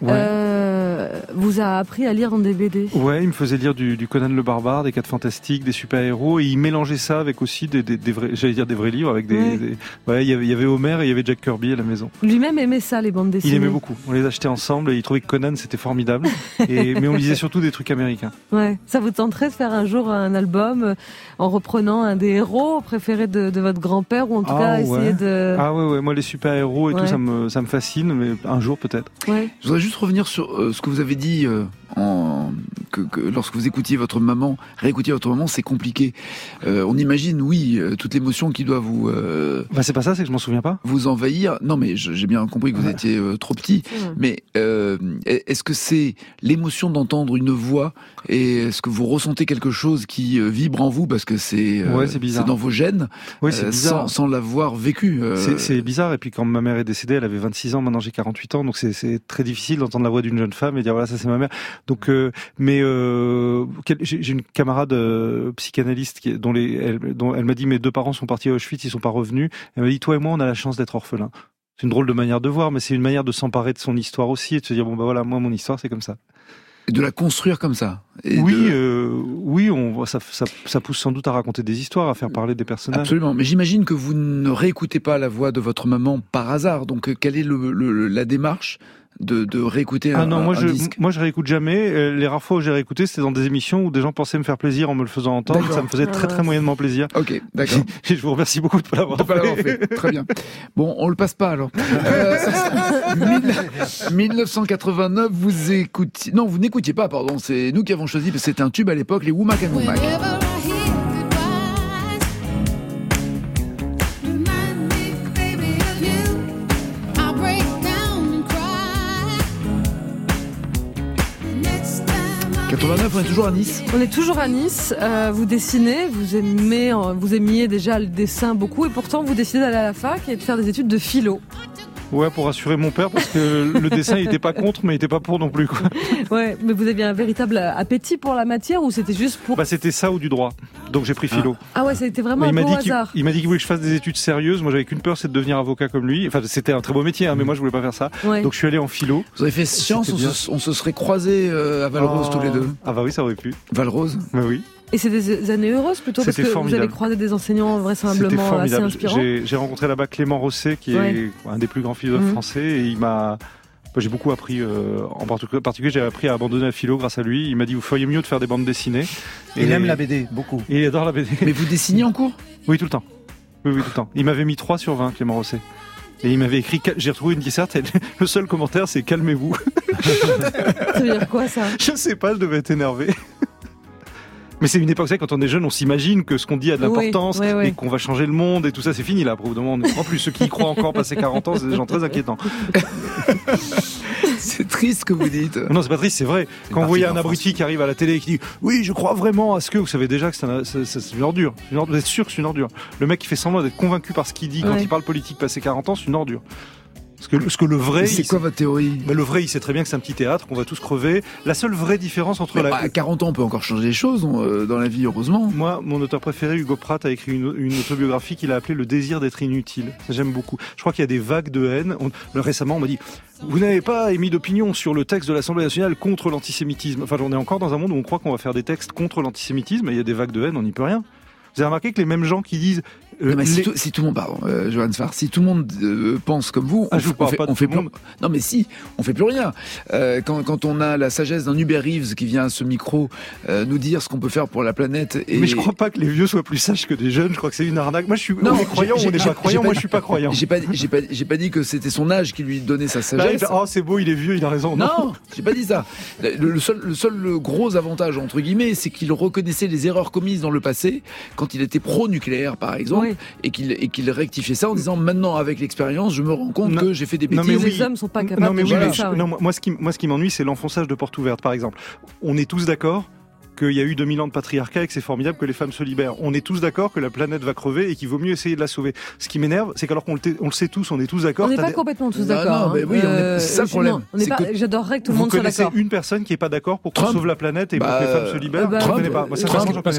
Speaker 5: vous a appris à lire dans des BD.
Speaker 3: Ouais, il me faisait lire du Conan le Barbare, des 4 Fantastiques, des super-héros, et il mélangeait ça avec aussi des vrais, j'allais dire des vrais livres, avec il y avait Homer et il y avait Jack Kirby à la maison.
Speaker 5: Lui-même aimait ça, les bandes dessinées.
Speaker 3: Il aimait beaucoup. On les achetait ensemble et il trouvait que Conan c'était formidable. Mais on lisait surtout des trucs américains.
Speaker 5: Ouais. Ça vous tenterait de faire un jour un album en reprenant un des héros préférés de votre grand-père, ou en tout cas essayer de...
Speaker 3: Ah ouais, moi les super-héros et tout, ça me fascine, mais un jour peut-être.
Speaker 5: Ouais.
Speaker 1: Je voudrais juste revenir sur ce que vous avez dit, que lorsque vous réécoutiez votre maman, c'est compliqué. On imagine, toute l'émotion qui doit vous...
Speaker 3: c'est pas ça, c'est que je m'en souviens pas.
Speaker 1: Vous envahir. Non, mais j'ai bien compris que vous étiez trop petit. Mais est-ce que c'est l'émotion d'entendre une voix et est-ce que vous ressentez quelque chose qui vibre en vous parce que c'est dans vos gènes, sans l'avoir vécu.
Speaker 3: C'est bizarre. Et puis quand ma mère est décédée, elle avait 26 ans, maintenant j'ai 48 ans, donc c'est très difficile d'entendre la voix d'une jeune femme et dire voilà, ça c'est ma mère. Donc, j'ai une camarade psychanalyste dont elle m'a dit mes 2 parents sont partis à Auschwitz, ils sont pas revenus. Elle m'a dit toi et moi on a la chance d'être orphelins. C'est une drôle de manière de voir, mais c'est une manière de s'emparer de son histoire aussi et de se dire moi mon histoire c'est comme ça.
Speaker 1: Et de la construire comme ça.
Speaker 3: Ça pousse sans doute à raconter des histoires, à faire parler des personnages.
Speaker 1: Absolument. Mais j'imagine que vous ne réécoutez pas la voix de votre maman par hasard. Donc, quelle est la démarche de réécouter un disque?
Speaker 3: Moi, je réécoute jamais. Les rares fois où j'ai réécouté, c'était dans des émissions où des gens pensaient me faire plaisir en me le faisant entendre. D'accord. Ça me faisait très moyennement plaisir.
Speaker 1: Ok, d'accord.
Speaker 3: Et je vous remercie beaucoup de pas l'avoir fait.
Speaker 1: Très bien. Bon, on le passe pas alors. 1989, vous écoutiez... Non, vous n'écoutiez pas, pardon. C'est nous qui avons choisi, parce que c'était un tube à l'époque, les Womack and Womack. 89, on est toujours à Nice.
Speaker 5: On est toujours à Nice. Vous dessinez, vous aimiez déjà le dessin beaucoup, et pourtant vous décidez d'aller à la fac et de faire des études de philo.
Speaker 3: Ouais, pour rassurer mon père, parce que le dessin, il était pas contre, mais il était pas pour non plus, quoi.
Speaker 5: Ouais, mais vous aviez un véritable appétit pour la matière, ou c'était juste pour...
Speaker 3: C'était ça ou du droit. Donc j'ai pris philo.
Speaker 5: Ah ouais, ça a été vraiment un beau hasard.
Speaker 3: Il m'a dit qu'il voulait que je fasse des études sérieuses. Moi, j'avais qu'une peur, c'est de devenir avocat comme lui. Enfin, c'était un très beau métier, mais moi, je voulais pas faire ça. Ouais. Donc je suis allé en philo.
Speaker 1: Vous avez fait sciences, on se serait croisés à Valrose tous les deux.
Speaker 3: Ah bah oui, ça aurait pu.
Speaker 1: Valrose?
Speaker 3: Bah oui.
Speaker 5: Et c'est des années heureuses plutôt, parce que formidable. Vous avez croisé des enseignants vraisemblablement assez inspirants.
Speaker 3: J'ai rencontré là-bas Clément Rosset, qui est un des plus grands philosophes français, et j'ai beaucoup appris, en particulier j'ai appris à abandonner la philo grâce à lui. Il m'a dit vous feriez mieux de faire des bandes dessinées.
Speaker 2: Il aime la BD, beaucoup.
Speaker 3: Et il adore la BD.
Speaker 1: Mais vous dessinez en cours?
Speaker 3: Oui, tout le temps. Oui, tout le temps. Il m'avait mis 3 sur 20, Clément Rosset. Et il m'avait écrit, j'ai retrouvé une disserte, et le seul commentaire c'est calmez-vous.
Speaker 5: Ça veut dire quoi ça?
Speaker 3: Je sais pas, je devais être énervé. Mais c'est une époque, quand on est jeune, on s'imagine que ce qu'on dit a de l'importance et qu'on va changer le monde et tout ça, c'est fini là, pour le moment. En plus, ceux qui y croient encore passer 40 ans, c'est des gens très inquiétants.
Speaker 1: C'est triste ce que vous dites.
Speaker 3: Non, c'est pas triste, c'est vrai. Quand vous voyez un abruti qui arrive à la télé et qui dit « Oui, je crois vraiment à ce que... » Vous savez déjà que c'est une ordure. Vous êtes sûr que c'est une ordure. Le mec qui fait semblant d'être convaincu par ce qu'il dit quand il parle politique passé 40 ans, c'est une ordure. Parce que le vrai...
Speaker 1: C'est quoi votre théorie?
Speaker 3: Le vrai, il sait très bien que c'est un petit théâtre, qu'on va tous crever. La seule vraie différence entre
Speaker 1: à 40 ans, on peut encore changer les choses dans la vie, heureusement.
Speaker 3: Moi, mon auteur préféré, Hugo Pratt, a écrit une autobiographie qu'il a appelée Le désir d'être inutile. Ça, j'aime beaucoup. Je crois qu'il y a des vagues de haine. Récemment, on m'a dit vous n'avez pas émis d'opinion sur le texte de l'Assemblée nationale contre l'antisémitisme. Enfin, on est encore dans un monde où on croit qu'on va faire des textes contre l'antisémitisme, et il y a des vagues de haine, on n'y peut rien. Vous avez remarqué que les mêmes gens qui disent...
Speaker 1: si tout le monde, pardon, Johan Sfar, si tout le monde pense comme vous, on fait plus... Non mais si, on fait plus rien. Quand on a la sagesse d'un Hubert Reeves qui vient à ce micro nous dire ce qu'on peut faire pour la planète...
Speaker 3: Mais je crois pas que les vieux soient plus sages que des jeunes, je crois que c'est une arnaque. Moi, on est croyant ou on n'est pas croyant, moi je suis pas croyant.
Speaker 1: J'ai pas dit que c'était son âge qui lui donnait sa sagesse.
Speaker 3: Oh c'est beau, il est vieux, il a raison.
Speaker 1: Non, j'ai pas dit ça. Le seul gros avantage, entre guillemets, c'est qu'il reconnaissait les erreurs commises dans le passé, quand il était pro-nucléaire par exemple, et qu'il rectifiait ça en disant maintenant avec l'expérience je me rends compte que j'ai fait des bêtises.
Speaker 5: Les hommes sont pas capables de gérer ça.
Speaker 3: Moi ce qui m'ennuie c'est l'enfonçage de porte ouverte par exemple. On est tous d'accord qu'il y a eu 2000 ans de patriarcat et que c'est formidable que les femmes se libèrent. On est tous d'accord que la planète va crever et qu'il vaut mieux essayer de la sauver. Ce qui m'énerve, c'est qu'alors qu'on le sait tous, on est tous d'accord.
Speaker 5: On n'est pas complètement tous d'accord.
Speaker 1: Non, mais oui, c'est ça le problème.
Speaker 5: J'adorerais que tout le monde soit d'accord.
Speaker 3: Vous connaissez une personne qui est pas d'accord pour qu'on sauve la planète et pour que les femmes se libèrent? Je connais pas. Moi,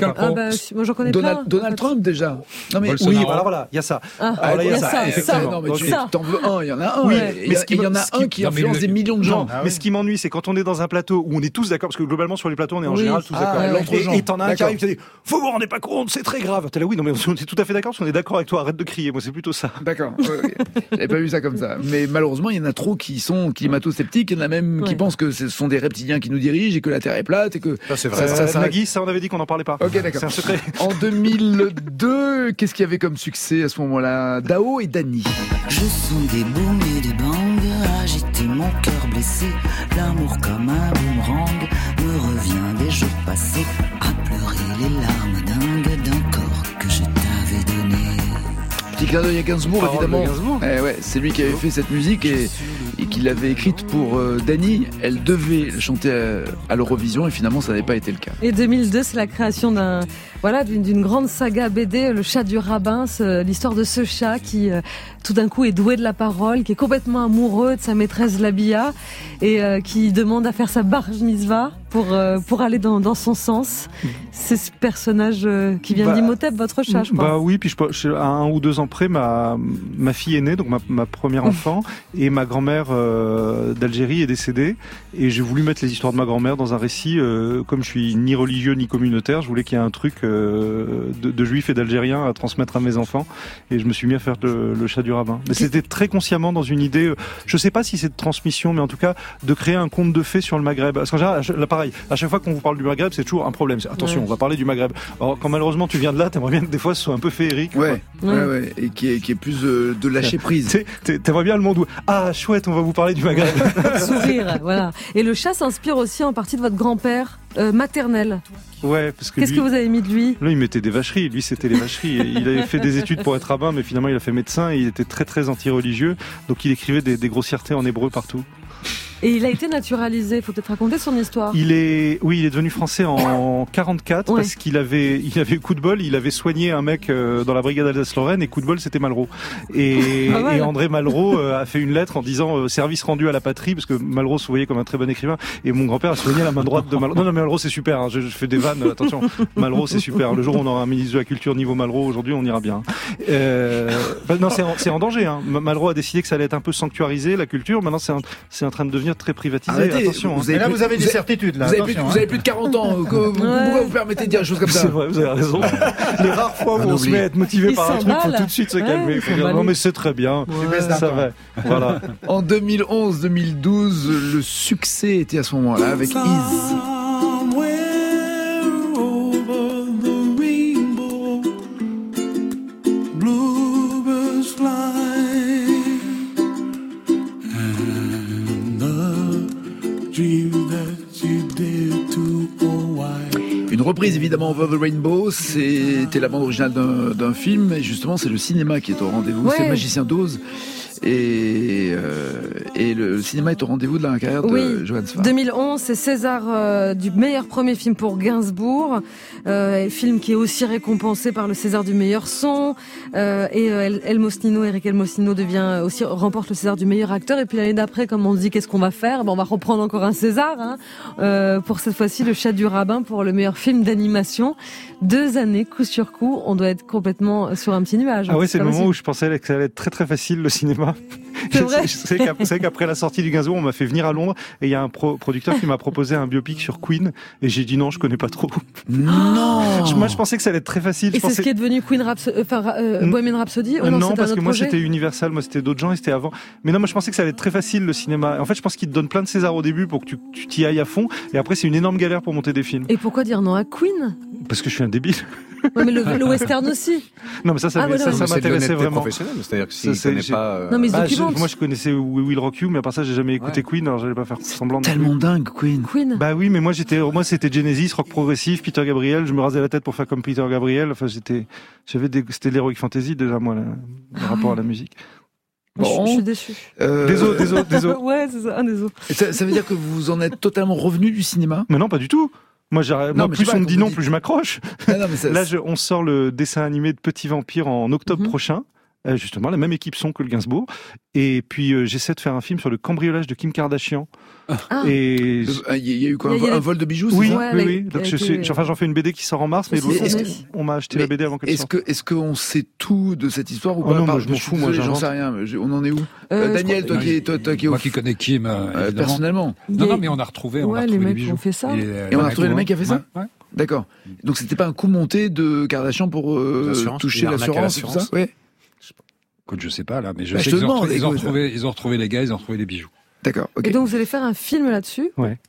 Speaker 5: j'en connais plein.
Speaker 1: Donald Trump déjà.
Speaker 3: Non mais oui, voilà, il y a ça.
Speaker 5: Il y a ça.
Speaker 1: Non mais tu t'en veux un, il y en a un. Mais il y en a un qui influence des millions de gens.
Speaker 3: Mais ce qui m'ennuie, c'est quand on est dans un plateau où on est tous d'accord, parce que globalement sur les plateaux, on est en général tous d'accord. T'en as un qui arrive, qui dit vous vous rendez pas compte, c'est très grave. T'es là, oui, non mais on est tout à fait d'accord, parce qu'on est d'accord avec toi, arrête de crier, moi c'est plutôt ça.
Speaker 1: D'accord, okay. J'avais pas vu ça comme ça. Mais malheureusement, il y en a trop qui sont climato-sceptiques, il y en a même qui pensent que ce sont des reptiliens qui nous dirigent et que la Terre est plate et que...
Speaker 3: Ça c'est vrai. Nagui, ça on avait dit qu'on n'en parlait pas.
Speaker 1: Ok, d'accord.
Speaker 3: C'est un secret.
Speaker 1: En 2002, qu'est-ce qu'il y avait comme succès à ce moment-là? Dao et Dany.
Speaker 9: Je sens des booms et des bangs agiter mon cœur blessé. L'amour comme un boomerang me revient des jours passés, à pleurer les larmes dingues d'un corps que je t'avais donné.
Speaker 1: Petit clin d'œil à Gainsbourg, évidemment. C'est lui qui avait fait cette musique et qui l'avait écrite pour Dany. Elle devait chanter à l'Eurovision et finalement ça n'avait pas été le cas.
Speaker 5: Et 2002, c'est la création d'une grande saga BD, Le Chat du Rabbin, l'histoire de ce chat qui tout d'un coup est doué de la parole, qui est complètement amoureux de sa maîtresse Labia et qui demande à faire sa bar mitzvah pour aller dans son sens. C'est ce personnage qui vient d'Imhotep, votre chat, je crois.
Speaker 3: Bah oui, puis à 1 ou 2 ans près, ma fille est née, donc ma première enfant, et ma grand-mère d'Algérie est décédée, et j'ai voulu mettre les histoires de ma grand-mère dans un récit, comme je suis ni religieux ni communautaire, je voulais qu'il y ait un truc de juifs et d'Algériens à transmettre à mes enfants, et je me suis mis à faire le chat du rabbin. Mais c'était très consciemment dans une idée, je sais pas si c'est de transmission, mais en tout cas de créer un conte de fées sur le Maghreb. Parce qu'en général, là pareil, à chaque fois qu'on vous parle du Maghreb, c'est toujours un problème. Attention, on va parler du Maghreb. Alors quand malheureusement tu viens de là, t'aimerais bien que des fois ce soit un peu féerique.
Speaker 1: Ouais. Et qui est plus de lâcher prise.
Speaker 3: T'aimerais bien le monde où chouette, on va vous parler du Maghreb.
Speaker 5: Sourire, voilà. Et le chat s'inspire aussi en partie de votre grand-père maternel.
Speaker 3: Ouais, parce que
Speaker 5: qu'est-ce que vous avez mis de lui ?
Speaker 3: Là, il mettait des vacheries. Lui, c'était les vacheries. Il avait fait des études pour être rabbin, mais finalement, il a fait médecin et il était très, très anti-religieux. Donc, il écrivait des grossièretés en hébreu partout.
Speaker 5: Et il a été naturalisé, il faut peut-être raconter son histoire.
Speaker 3: Il est devenu français en 44 parce qu'il avait eu coup de bol, il avait soigné un mec dans la brigade Alsace-Lorraine et coup de bol c'était Malraux. Et André Malraux a fait une lettre en disant service rendu à la patrie parce que Malraux se voyait comme un très bon écrivain et mon grand-père a soigné la main droite de Malraux. Non mais Malraux c'est super, hein, je fais des vannes, attention. Malraux c'est super. Le jour où on aura un ministre de la culture niveau Malraux, aujourd'hui on ira bien. Non c'est en danger. Hein. Malraux a décidé que ça allait être un peu sanctuarisé la culture. Maintenant c'est en train de devenir très privatisé.
Speaker 1: Arrêtez,
Speaker 3: attention.
Speaker 2: Vous avez des certitudes là.
Speaker 1: Vous avez plus de 40 ans. Pourquoi vous permettez de dire des choses comme ça ?
Speaker 3: C'est vrai, vous avez raison. Les rares fois où on se met à être motivé par un truc, il faut tout de suite se calmer. Non mais c'est très bien. Ça va. Voilà.
Speaker 1: En 2011-2012, le succès était à ce moment-là avec Is. Une reprise évidemment Over the Rainbow, c'était la bande originale d'un film et justement c'est le cinéma qui est au rendez-vous, c'est Magicien d'Oz. Et le cinéma est au rendez-vous de la carrière de Johannes Farr.
Speaker 5: 2011, c'est César du meilleur premier film pour Gainsbourg, film qui est aussi récompensé par le César du meilleur son. Eric Elmosnino remporte le César du meilleur acteur. Et puis l'année d'après, comme on se dit, qu'est-ce qu'on va faire ? On va reprendre encore un César, pour cette fois-ci le Chat du Rabbin pour le meilleur film d'animation. 2 années, coup sur coup, on doit être complètement sur un petit nuage.
Speaker 3: Ah oui, c'est le moment où je pensais que ça allait être très très facile le cinéma.
Speaker 5: C'est vrai.
Speaker 3: Vous savez qu'après la sortie du Gainsbourg, on m'a fait venir à Londres et il y a un producteur qui m'a proposé un biopic sur Queen et j'ai dit non, je connais pas trop.
Speaker 1: Non.
Speaker 3: Moi, je pensais que ça allait être très facile.
Speaker 5: Et c'est ce qui est devenu Bohemian Rhapsody.
Speaker 3: Non, parce que moi c'était Universal, moi c'était d'autres gens et c'était avant. Mais non, moi je pensais que ça allait être très facile le cinéma. En fait, je pense qu'ils te donnent plein de César au début pour que tu t'y ailles à fond et après c'est une énorme galère pour monter des films.
Speaker 5: Et pourquoi dire non à Queen ?
Speaker 3: Parce que je suis un débile.
Speaker 5: Ouais, mais le western aussi.
Speaker 3: Non, mais ça m'intéressait vraiment.
Speaker 6: C'est-à-dire que s'il connaît pas.
Speaker 5: Non, mais
Speaker 3: moi, je connaissais We Will Rock You, mais à part ça, j'ai jamais écouté Queen, alors j'allais pas faire semblant.
Speaker 1: Tellement dingue, Queen.
Speaker 3: Bah oui, mais moi, c'était Genesis, rock progressif, Peter Gabriel. Je me rasais la tête pour faire c'était de l'heroic fantasy déjà, moi, le rapport à la musique.
Speaker 5: Bon. Je suis déçu.
Speaker 3: Désolé.
Speaker 5: Ouais, c'est ça, désolé.
Speaker 1: Ça veut dire que vous en êtes totalement revenu du cinéma ?
Speaker 3: Mais non, pas du tout. Moi, plus on me dit non, plus je m'accroche. Là, on sort le dessin animé de Petit Vampire en octobre prochain. Justement, la même équipe son que le Gainsbourg. Et puis, j'essaie de faire un film sur le cambriolage de Kim Kardashian. Et
Speaker 1: il y a eu quoi, un vol de bijoux?
Speaker 3: Oui, oui. Donc j'en fais une BD qui sort en mars, mais on m'a acheté la BD avant qu'elle sorte.
Speaker 1: Est-ce qu'on sait tout de cette histoire ou pas?
Speaker 3: Non, moi je m'en fous, moi
Speaker 1: j'en sais rien. On en est où? Daniel, toi qui
Speaker 4: connais Kim
Speaker 1: personnellement.
Speaker 4: Non, mais on a retrouvé.
Speaker 5: Les mecs qui ont fait ça.
Speaker 1: Et on a retrouvé le mec qui a fait ça. D'accord. Donc c'était pas un coup monté de Kardashian pour toucher l'assurance, tout ça? Ouais.
Speaker 4: Écoute, je sais pas là, mais je sais qu'ils ont retrouvé les gars, ils ont retrouvé les bijoux.
Speaker 1: D'accord.
Speaker 5: Et donc vous allez faire un film là-dessus?
Speaker 3: Ouais.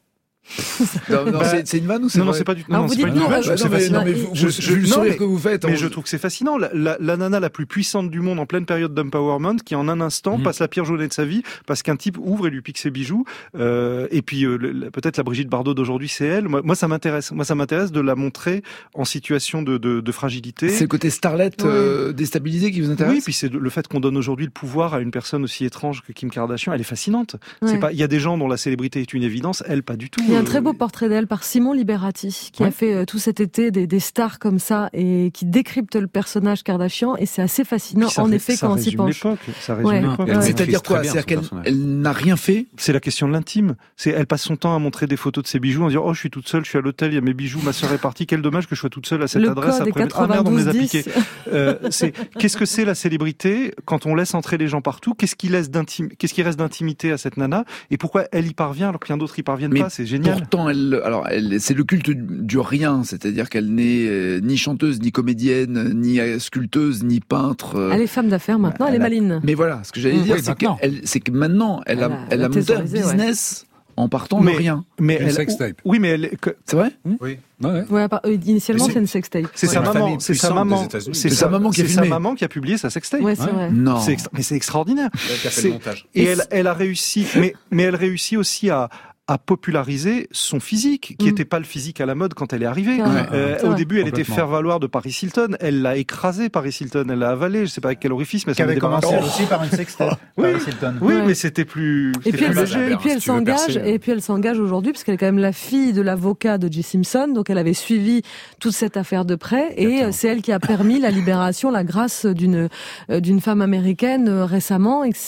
Speaker 1: Non, c'est une vanne ou c'est
Speaker 3: Non,
Speaker 1: vrai
Speaker 3: c'est pas du tout.
Speaker 5: Alors, vous dites non,
Speaker 3: c'est fascinant.
Speaker 1: mais le sourire que vous faites.
Speaker 3: Mais je trouve que c'est fascinant. La nana la plus puissante du monde en pleine période d'empowerment, qui en un instant passe la pire journée de sa vie parce qu'un type ouvre et lui pique ses bijoux. Et puis peut-être la Brigitte Bardot d'aujourd'hui, c'est elle. Moi, ça m'intéresse. Moi, ça m'intéresse de la montrer en situation de fragilité.
Speaker 1: C'est le côté starlet déstabilisé qui vous intéresse.
Speaker 3: Oui, puis c'est le fait qu'on donne aujourd'hui le pouvoir à une personne aussi étrange que Kim Kardashian. Elle est fascinante.
Speaker 5: Ouais.
Speaker 3: C'est pas. Il y a des gens dont la célébrité est une évidence. Elle, pas du tout.
Speaker 5: Il y a un très beau portrait d'elle par Simon Liberati qui a fait tout cet été des stars comme ça et qui décrypte le personnage Kardashian et c'est assez fascinant en effet quand on s'y penche.
Speaker 3: Ça résume l'époque.
Speaker 1: C'est-à-dire quoi? C'est-à-dire qu'elle n'a rien fait.
Speaker 3: C'est la question de l'intime. Elle passe son temps à montrer des photos de ses bijoux, en disant oh je suis toute seule, je suis à l'hôtel, il y a mes bijoux, ma sœur est partie, quel dommage que je sois toute seule à cette adresse après. Ah merde, on me les a piqués. Qu'est-ce que c'est la célébrité quand on laisse entrer les gens partout? Qu'est-ce qui reste d'intimité à cette nana et pourquoi elle y parvient alors que bien d'autres y parviennent pas? C'est génial.
Speaker 1: Pourtant, c'est le culte du rien, c'est-à-dire qu'elle n'est ni chanteuse, ni comédienne, ni sculpteuse, ni peintre.
Speaker 5: Elle est femme d'affaires maintenant, elle est maline.
Speaker 1: Mais voilà, ce que j'allais dire, c'est que maintenant, elle a monté un business en partant de rien.
Speaker 4: Mais une sextape.
Speaker 3: Oui, mais elle.
Speaker 1: C'est vrai?
Speaker 4: Oui.
Speaker 5: Initialement, c'est une sextape.
Speaker 3: C'est sa maman. C'est sa maman.
Speaker 1: C'est sa maman qui a filmé.
Speaker 3: C'est sa maman qui a publié sa sextape.
Speaker 5: Ouais, c'est vrai.
Speaker 1: Non.
Speaker 3: Mais c'est extraordinaire.
Speaker 6: Elle qui a fait le montage.
Speaker 3: Et elle a réussi. Mais elle réussit aussi à populariser son physique, qui n'était pas le physique à la mode quand elle est arrivée. Au début, elle était faire-valoir de Paris Hilton. Elle l'a écrasé, Paris Hilton. Elle l'a avalé. Je sais pas avec quel orifice, mais ça
Speaker 2: avait commencé aussi par une sextape.
Speaker 3: Paris Hilton. Oui, mais c'était plus léger.
Speaker 5: Et puis elle s'engage aujourd'hui, parce qu'elle est quand même la fille de l'avocat de J. Simpson. Donc elle avait suivi toute cette affaire de près. Et c'est elle qui a permis la libération, la grâce d'une femme américaine récemment. Et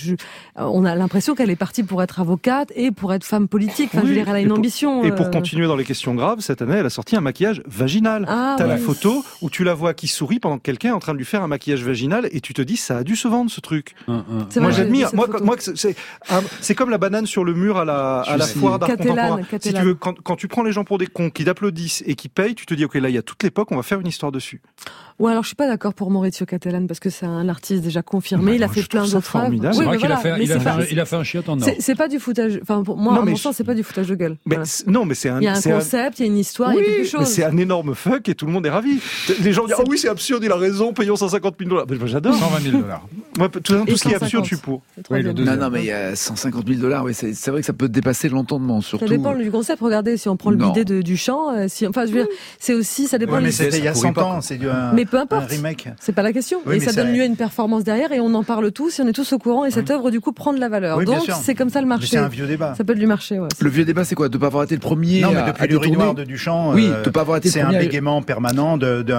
Speaker 5: on a l'impression qu'elle est partie pour être avocate et pour être femme politique. Enfin, je veux dire, elle a une ambition.
Speaker 3: Et pour continuer dans les questions graves, cette année, elle a sorti un maquillage vaginal. T'as la photo où tu la vois qui sourit pendant que quelqu'un est en train de lui faire un maquillage vaginal et tu te dis, ça a dû se vendre, ce truc. Moi, j'admire. Moi, c'est comme la banane sur le mur à la foire d'art contemporain. Si tu veux, quand tu prends les gens pour des cons, qui t'applaudissent et qui payent, tu te dis, ok, là, il y a toute l'époque, on va faire une histoire dessus.
Speaker 5: Ouais, alors je suis pas d'accord pour Maurizio Cattelan parce que c'est un artiste déjà confirmé. Il a fait plein d'autres œuvres.
Speaker 4: C'est vrai qu'il a fait un chiotte en or.
Speaker 5: C'est pas du foutage. Enfin, pour moi, à mon sens, c'est pas du foutage de gueule.
Speaker 3: Non, mais c'est un.
Speaker 5: Il y a un concept, il y a une histoire, il y a quelque chose.
Speaker 3: Mais c'est un énorme fuck et tout le monde est ravi. Les gens disent, oui, c'est absurde, il a raison, payons $150 000. Moi, j'adore.
Speaker 4: $120 000.
Speaker 3: Moi, tout ce qui est absurde, je suis pour.
Speaker 1: Non, mais il y a $150 000. Oui, c'est vrai que ça peut dépasser l'entendement, surtout.
Speaker 5: Ça dépend du concept. Regardez, si on prend le bidet du chant, enfin, je veux dire, c'est aussi, ça dépend.
Speaker 2: Mais c'était il y a 100 ans, c'est
Speaker 5: mais peu importe.
Speaker 2: Un remake.
Speaker 5: C'est pas la question. Et ça donne lieu à une performance derrière et on en parle tous et on est tous au courant et cette œuvre du coup prend de la valeur. Donc c'est comme ça le marché.
Speaker 2: C'est un vieux débat.
Speaker 5: Ça peut être du marché. Ouais.
Speaker 1: Le vieux débat, c'est quoi? De pas avoir été le premier.
Speaker 2: Non, mais depuis l'urinoir de Duchamp.
Speaker 1: Oui, de pas avoir été le premier.
Speaker 2: C'est un bégaiement permanent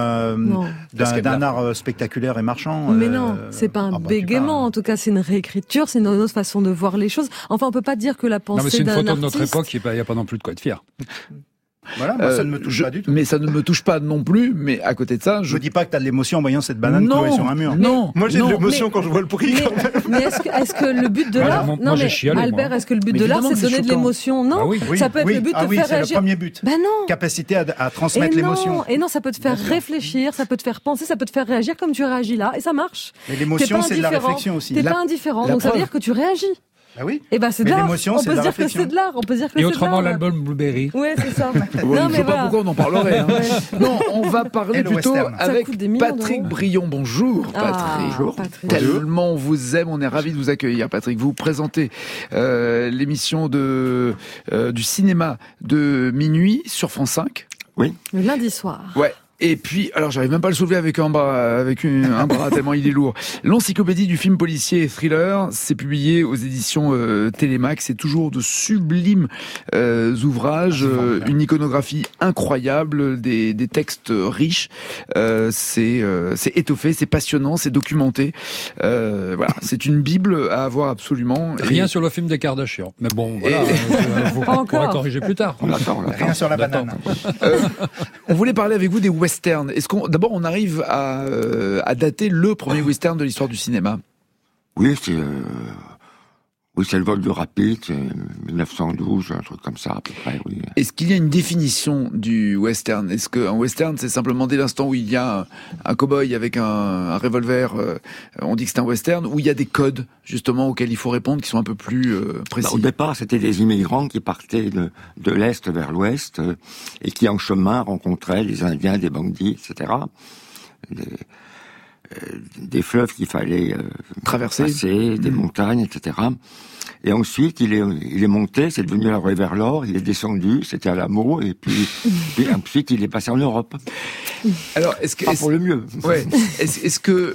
Speaker 2: d'un art spectaculaire et marchand.
Speaker 5: Mais non, c'est pas un bégaiement. En tout cas, c'est une réécriture, c'est une autre façon de voir les choses. Enfin, on peut pas dire que la pensée d'un artiste.
Speaker 4: Non, mais c'est une photo de notre époque. Il n'y a pas non plus de quoi être fier.
Speaker 2: Voilà, moi, ça ne me touche pas du tout.
Speaker 1: Mais ça ne me touche pas non plus, mais à côté de ça,
Speaker 2: je dis pas que t'as de l'émotion en voyant cette banane clouée sur un mur.
Speaker 1: Non.
Speaker 3: Moi, j'ai de l'émotion quand je vois le prix.
Speaker 5: Mais est-ce que le but de l'art, non, mais Albert, est-ce que le but de l'art, c'est de donner de l'émotion? Non. Ça peut être le but de faire réagir.
Speaker 2: C'est le premier but.
Speaker 5: Ben non.
Speaker 2: Capacité à transmettre l'émotion.
Speaker 5: Et non, ça peut te faire réfléchir, ça peut te faire penser, ça peut te faire réagir comme tu réagis là, et ça marche.
Speaker 2: Mais l'émotion, c'est de la réflexion aussi.
Speaker 5: T'es pas indifférent, donc ça veut dire que tu réagis.
Speaker 2: Ah oui.
Speaker 5: Et ben c'est de l'art. On peut dire que c'est de l'art. On peut dire que c'est de l'art.
Speaker 4: Et autrement l'album Blueberry.
Speaker 5: Ouais, c'est ça.
Speaker 1: Non, mais je sais pas pourquoi on en parlerait. Non, on va parler plutôt avec Patrick Brion. Bonjour Patrick.
Speaker 5: Bonjour Patrick.
Speaker 1: Tellement on vous aime, on est ravis de vous accueillir Patrick. Vous présentez l'émission du cinéma de minuit sur France 5.
Speaker 6: Oui.
Speaker 5: Le lundi soir.
Speaker 1: Ouais. Et puis, alors j'arrive même pas à le soulever avec un bras tellement il est lourd. L'encyclopédie du film policier et thriller, c'est publié aux éditions Télémax. C'est toujours de sublimes ouvrages, une iconographie incroyable, des textes riches. C'est étoffé, c'est passionnant, c'est documenté. Voilà, c'est une bible à avoir absolument.
Speaker 4: Rien sur le film des Kardashian. Mais bon, voilà, vous pourrez corriger plus tard.
Speaker 2: Rien sur la banane.
Speaker 1: On voulait parler avec vous des western. D'abord, on arrive à dater le premier western de l'histoire du cinéma?
Speaker 10: Oui, Oui, c'est le vol du Rapide, 1912, un truc comme ça, à peu près, oui.
Speaker 1: Est-ce qu'il y a une définition du western? Est-ce qu'un western, c'est simplement dès l'instant où il y a un cow-boy avec un revolver, on dit que c'est un western, ou il y a des codes, justement, auxquels il faut répondre, qui sont un peu plus précis?
Speaker 10: Au départ, c'était des immigrants qui partaient de l'Est vers l'Ouest, et qui, en chemin, rencontraient des Indiens, des bandits, etc. Des fleuves qu'il fallait
Speaker 1: traverser,
Speaker 10: passer, des montagnes, etc. Et ensuite, il est monté, c'est devenu la rue vers l'or, il est descendu, c'était à l'Ameau, et puis ensuite, il est passé en Europe.
Speaker 1: Alors, est-ce que...
Speaker 10: Pas pour le mieux.
Speaker 1: Ouais. Est-ce que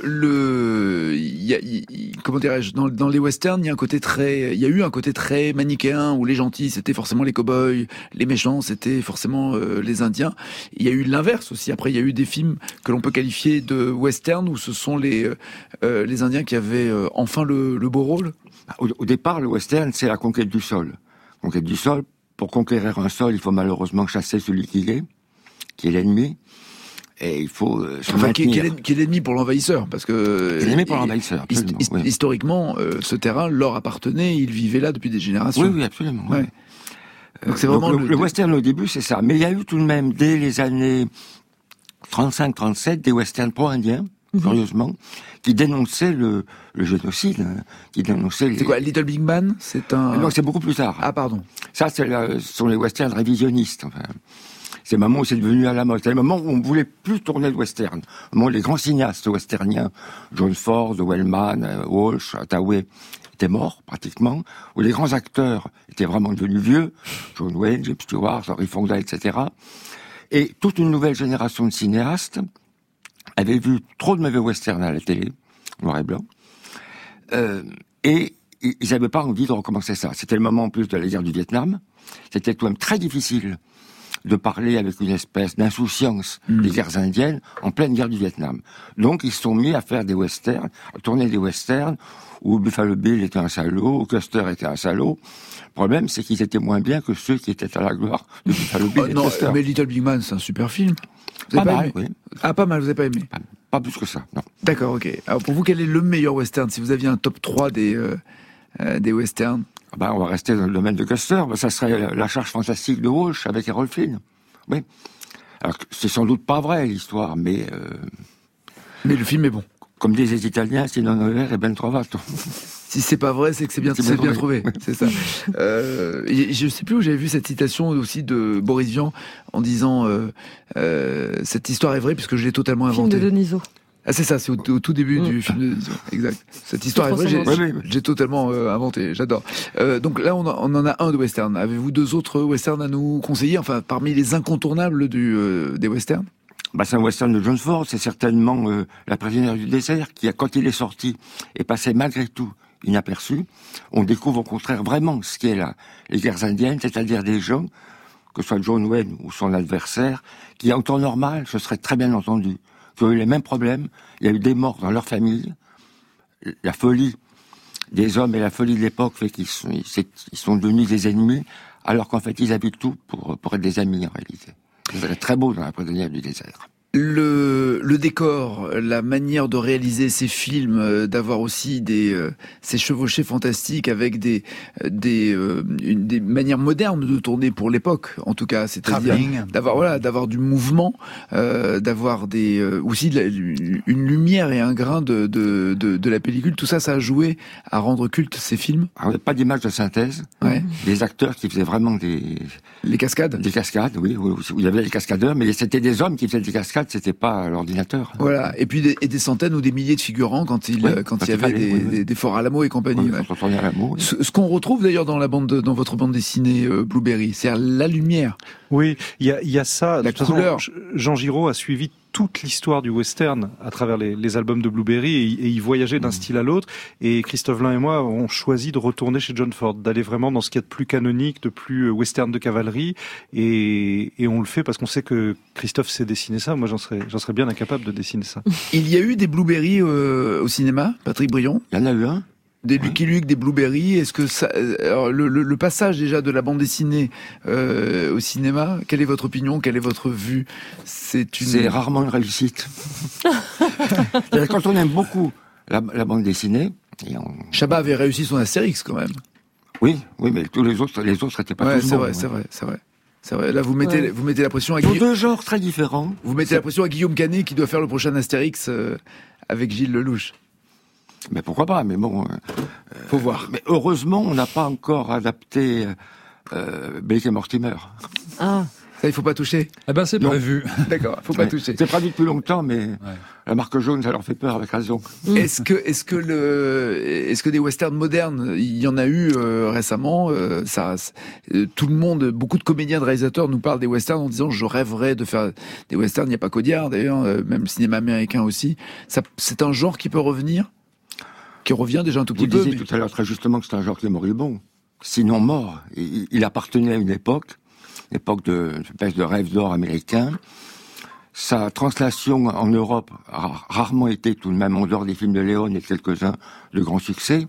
Speaker 1: comment dirais-je, dans les westerns, il y a eu un côté très manichéen, où les gentils, c'était forcément les cow-boys, les méchants, c'était forcément les Indiens. Il y a eu l'inverse aussi. Après, il y a eu des films que l'on peut qualifier de western, où ce sont les Indiens qui avaient enfin le beau rôle.
Speaker 10: Au départ, le western, c'est la conquête du sol. Conquête du sol, pour conquérir un sol, il faut malheureusement chasser celui qui est l'ennemi. Et il faut se maintenir.
Speaker 1: Qui est l'ennemi pour l'envahisseur, parce que...
Speaker 10: L'ennemi pour l'envahisseur, absolument. Oui.
Speaker 1: Historiquement, ce terrain leur appartenait, ils vivaient là depuis des générations.
Speaker 10: Oui, absolument.
Speaker 1: Ouais. Donc c'est vraiment
Speaker 10: le western au début, c'est ça. Mais il y a eu tout de même, dès les années 35-37, des westerns pro-indiens, curieusement, qui dénonçaient le génocide, qui dénonçaient...
Speaker 1: C'est quoi, Little Big Man?
Speaker 10: Non, c'est beaucoup plus tard.
Speaker 1: Ah, pardon.
Speaker 10: Ça, ce sont les westerns révisionnistes, enfin. C'est le moment où c'est devenu à la mode. C'est le moment où on ne voulait plus tourner le western. Le moment où les grands cinéastes westerniens, John Ford, Wellman, Walsh, Hathaway, étaient morts, pratiquement, où les grands acteurs étaient vraiment devenus vieux, John Wayne, James Stewart, Henry Fonda, etc. Et toute une nouvelle génération de cinéastes avait vu trop de mauvais westerns à la télé, noir et blanc, et ils n'avaient pas envie de recommencer ça. C'était le moment en plus de la guerre du Vietnam. C'était quand même très difficile de parler avec une espèce d'insouciance des guerres indiennes en pleine guerre du Vietnam. Donc ils se sont mis à faire des westerns, à tourner des westerns où Buffalo Bill était un salaud, où Custer était un salaud. Le problème, c'est qu'ils étaient moins bien que ceux qui étaient à la gloire de Buffalo Bill et Custer.
Speaker 1: Mais Little Big Man, c'est un super film. Vous
Speaker 10: pas
Speaker 1: avez
Speaker 10: mal,
Speaker 1: aimé?
Speaker 10: oui.
Speaker 1: Ah, pas mal, vous n'avez pas aimé?
Speaker 10: Pas plus que ça, non.
Speaker 1: D'accord, ok. Alors pour vous, quel est le meilleur western? Si vous aviez un top 3 des westerns?
Speaker 10: On va rester dans le domaine de Custer. Ça serait La Charge fantastique de Walsh avec Errol Flynn. Oui. Alors, c'est sans doute pas vrai, l'histoire, mais...
Speaker 1: Mais le film est bon.
Speaker 10: Comme disent les Italiens, c'est non vero e ben trovato.
Speaker 1: Si c'est pas vrai, c'est que c'est bien trouvé. C'est ça. Je sais plus où j'avais vu cette citation aussi de Boris Vian en disant cette histoire est vraie puisque je l'ai totalement inventée.
Speaker 5: Film de Denisot.
Speaker 1: Ah, c'est ça, c'est au tout début du film de Denisot. Exact. Cette histoire est vraie, j'ai totalement inventé. J'adore. Donc là, on en a un de western. Avez-vous deux autres westerns à nous conseiller? Enfin, parmi les incontournables des westerns?
Speaker 10: C'est un western de John Ford. C'est certainement La prisonnière du désert qui, quand il est sorti, est passé malgré tout inaperçu. On découvre au contraire vraiment ce qu'est les guerres indiennes, c'est-à-dire des gens, que ce soit John Wayne ou son adversaire, qui en temps normal se seraient très bien entendus, qui ont eu les mêmes problèmes. Il y a eu des morts dans leur famille. La folie des hommes et la folie de l'époque fait qu'ils sont devenus des ennemis, alors qu'en fait ils avaient tout pour être des amis en réalité. C'est très beau dans La prisonnière du désert.
Speaker 1: Le décor, la manière de réaliser ces films, d'avoir aussi ces chevauchées fantastiques avec des manières modernes de tourner pour l'époque, en tout cas, c'est-à-dire d'avoir du mouvement, d'avoir aussi une lumière et un grain de la pellicule. Tout ça a joué à rendre culte ces films.
Speaker 10: Alors, pas d'image de synthèse. Ouais. Des acteurs qui faisaient vraiment
Speaker 1: les cascades.
Speaker 10: Des cascades, oui. Il y avait des cascadeurs, mais c'était des hommes qui faisaient des cascades. C'était pas l'ordinateur.
Speaker 1: Voilà. Et puis des centaines ou des milliers de figurants quand il y avait des Forts Alamo et compagnie. Ce qu'on retrouve d'ailleurs dans votre bande dessinée Blueberry, c'est la lumière.
Speaker 3: Oui, il y a ça.
Speaker 1: La couleur.
Speaker 3: Jean Giraud a suivi toute l'histoire du western à travers les albums de Blueberry et il voyageait d'un style à l'autre. Et Christophe Lain et moi on choisi de retourner chez John Ford, d'aller vraiment dans ce qu'il y a de plus canonique, de plus western de cavalerie. Et on le fait parce qu'on sait que Christophe sait dessiner ça. Moi, j'en serais bien incapable de dessiner ça.
Speaker 1: Il y a eu des Blueberry au cinéma, Patrick Brion?
Speaker 10: Il y en a eu un.
Speaker 1: Des Lucky Luke, des Blueberry, est-ce que ça, alors le passage déjà de la bande dessinée au cinéma, quelle est votre opinion, quelle est votre vue? C'est
Speaker 10: rarement une réussite. Quand on aime beaucoup la bande dessinée...
Speaker 1: Chabat avait réussi son Astérix quand même.
Speaker 10: Oui, mais tous les autres n'étaient pas tous bons.
Speaker 1: C'est vrai. Là, vous mettez la pression à
Speaker 10: Guillaume. Deux genres très différents.
Speaker 1: Vous mettez la pression à Guillaume Canet qui doit faire le prochain Astérix avec Gilles Lelouch.
Speaker 10: Mais pourquoi pas, mais bon...
Speaker 1: faut voir.
Speaker 10: Mais heureusement, on n'a pas encore adapté Blake et Mortimer.
Speaker 1: Ah, ça, il faut pas toucher.
Speaker 4: Eh ben, c'est prévu.
Speaker 1: D'accord, faut pas toucher.
Speaker 10: C'est prévu depuis longtemps, mais la marque jaune, ça leur fait peur, avec raison.
Speaker 1: Est-ce que des westerns modernes, il y en a eu récemment, tout le monde, beaucoup de comédiens, de réalisateurs nous parlent des westerns en disant je rêverais de faire des westerns. Il n'y a pas qu'Audiard d'ailleurs, même le cinéma américain aussi. C'est un genre qui peut revenir, qui revient déjà un tout petit peu.
Speaker 10: Vous disiez tout à l'heure très justement que c'est un genre qui est moribond, sinon mort. Il appartenait à une époque de rêve d'or américain. Sa translation en Europe a rarement été tout de même en dehors des films de Léon et quelques-uns de grands succès.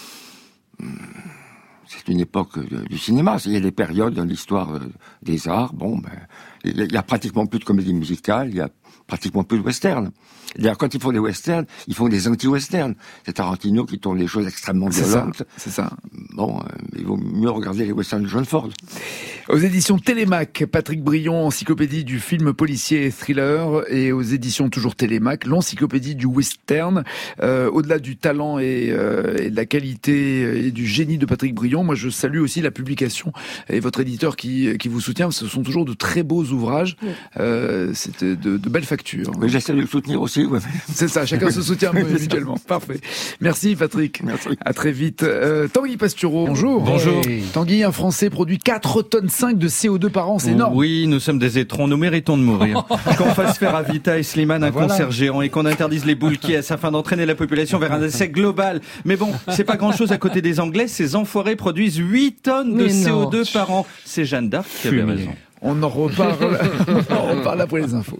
Speaker 10: C'est une époque du cinéma. Il y a des périodes dans l'histoire des arts. Il y a pratiquement plus de comédie musicale, il y a pratiquement plus de western. D'ailleurs, quand ils font des westerns, ils font des anti-westerns. C'est Tarantino qui tourne des choses extrêmement violentes.
Speaker 1: C'est ça.
Speaker 10: Il vaut mieux regarder les westerns de John Ford.
Speaker 1: Aux éditions Télémac, Patrick Brion, encyclopédie du film policier et thriller, et aux éditions toujours Télémac, l'encyclopédie du western. Au-delà du talent et de la qualité et du génie de Patrick Brion, moi je salue aussi la publication et votre éditeur qui vous soutient. Ce sont toujours de très beaux ouvrages. C'est de belles factures.
Speaker 10: Mais j'essaie de le soutenir aussi. Ouais.
Speaker 1: C'est ça, chacun se soutient mutuellement. Parfait. Merci Patrick.
Speaker 10: Merci.
Speaker 1: À très vite. Tanguy Pastureau, bonjour.
Speaker 11: Bonjour.
Speaker 1: Tanguy, un Français produit 4,5 tonnes de CO2 par an, c'est énorme.
Speaker 11: Oui, nous sommes des étrons, nous méritons de mourir. Qu'on fasse faire à Vita et Slimane un concert géant et qu'on interdise les boules qui est afin d'entraîner la population vers un essai global. Mais bon, c'est pas grand chose à côté des Anglais, ces enfoirés produisent 8 tonnes de CO2 par an. C'est Jeanne d'Arc qui avait raison.
Speaker 1: On en reparle après les infos.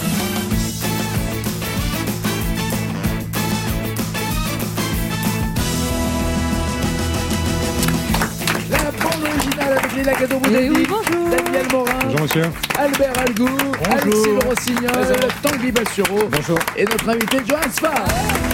Speaker 1: Avec Léla Cadeau-Boudadi, Daniel Morin,
Speaker 3: bonjour monsieur,
Speaker 1: Albert Algou, Alexis Le Rossignol, Tanguy Bastureau,
Speaker 4: bonjour,
Speaker 1: et notre invité Johan Sfar.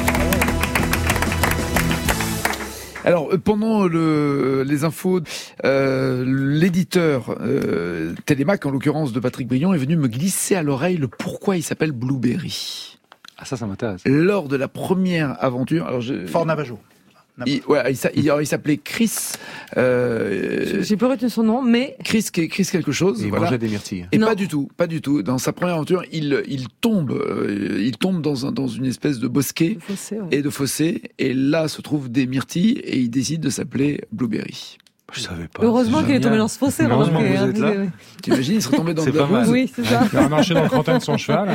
Speaker 1: Alors, pendant les infos, l'éditeur Télémac, en l'occurrence de Patrick Brion, est venu me glisser à l'oreille le pourquoi il s'appelle Blueberry.
Speaker 3: Ah, ça m'intéresse.
Speaker 1: Lors de la première aventure...
Speaker 2: Fort Navajo.
Speaker 1: Il s'appelait Chris.
Speaker 5: J'ai pas retenu son nom, mais
Speaker 1: Chris quelque chose.
Speaker 6: Il mangeait des myrtilles.
Speaker 1: Et pas du tout. Dans sa première aventure, il tombe dans une espèce de bosquet et de fossé. Et là se trouvent des myrtilles et il décide de s'appeler Blueberry.
Speaker 3: Je savais pas.
Speaker 5: Heureusement qu'il est tombé dans ce fossé.
Speaker 3: Heureusement que vous êtes là.
Speaker 1: T'imagines, il serait tombé dans de la bouse.
Speaker 5: Oui, c'est ça.
Speaker 3: Il a marché dans le crottin de son cheval.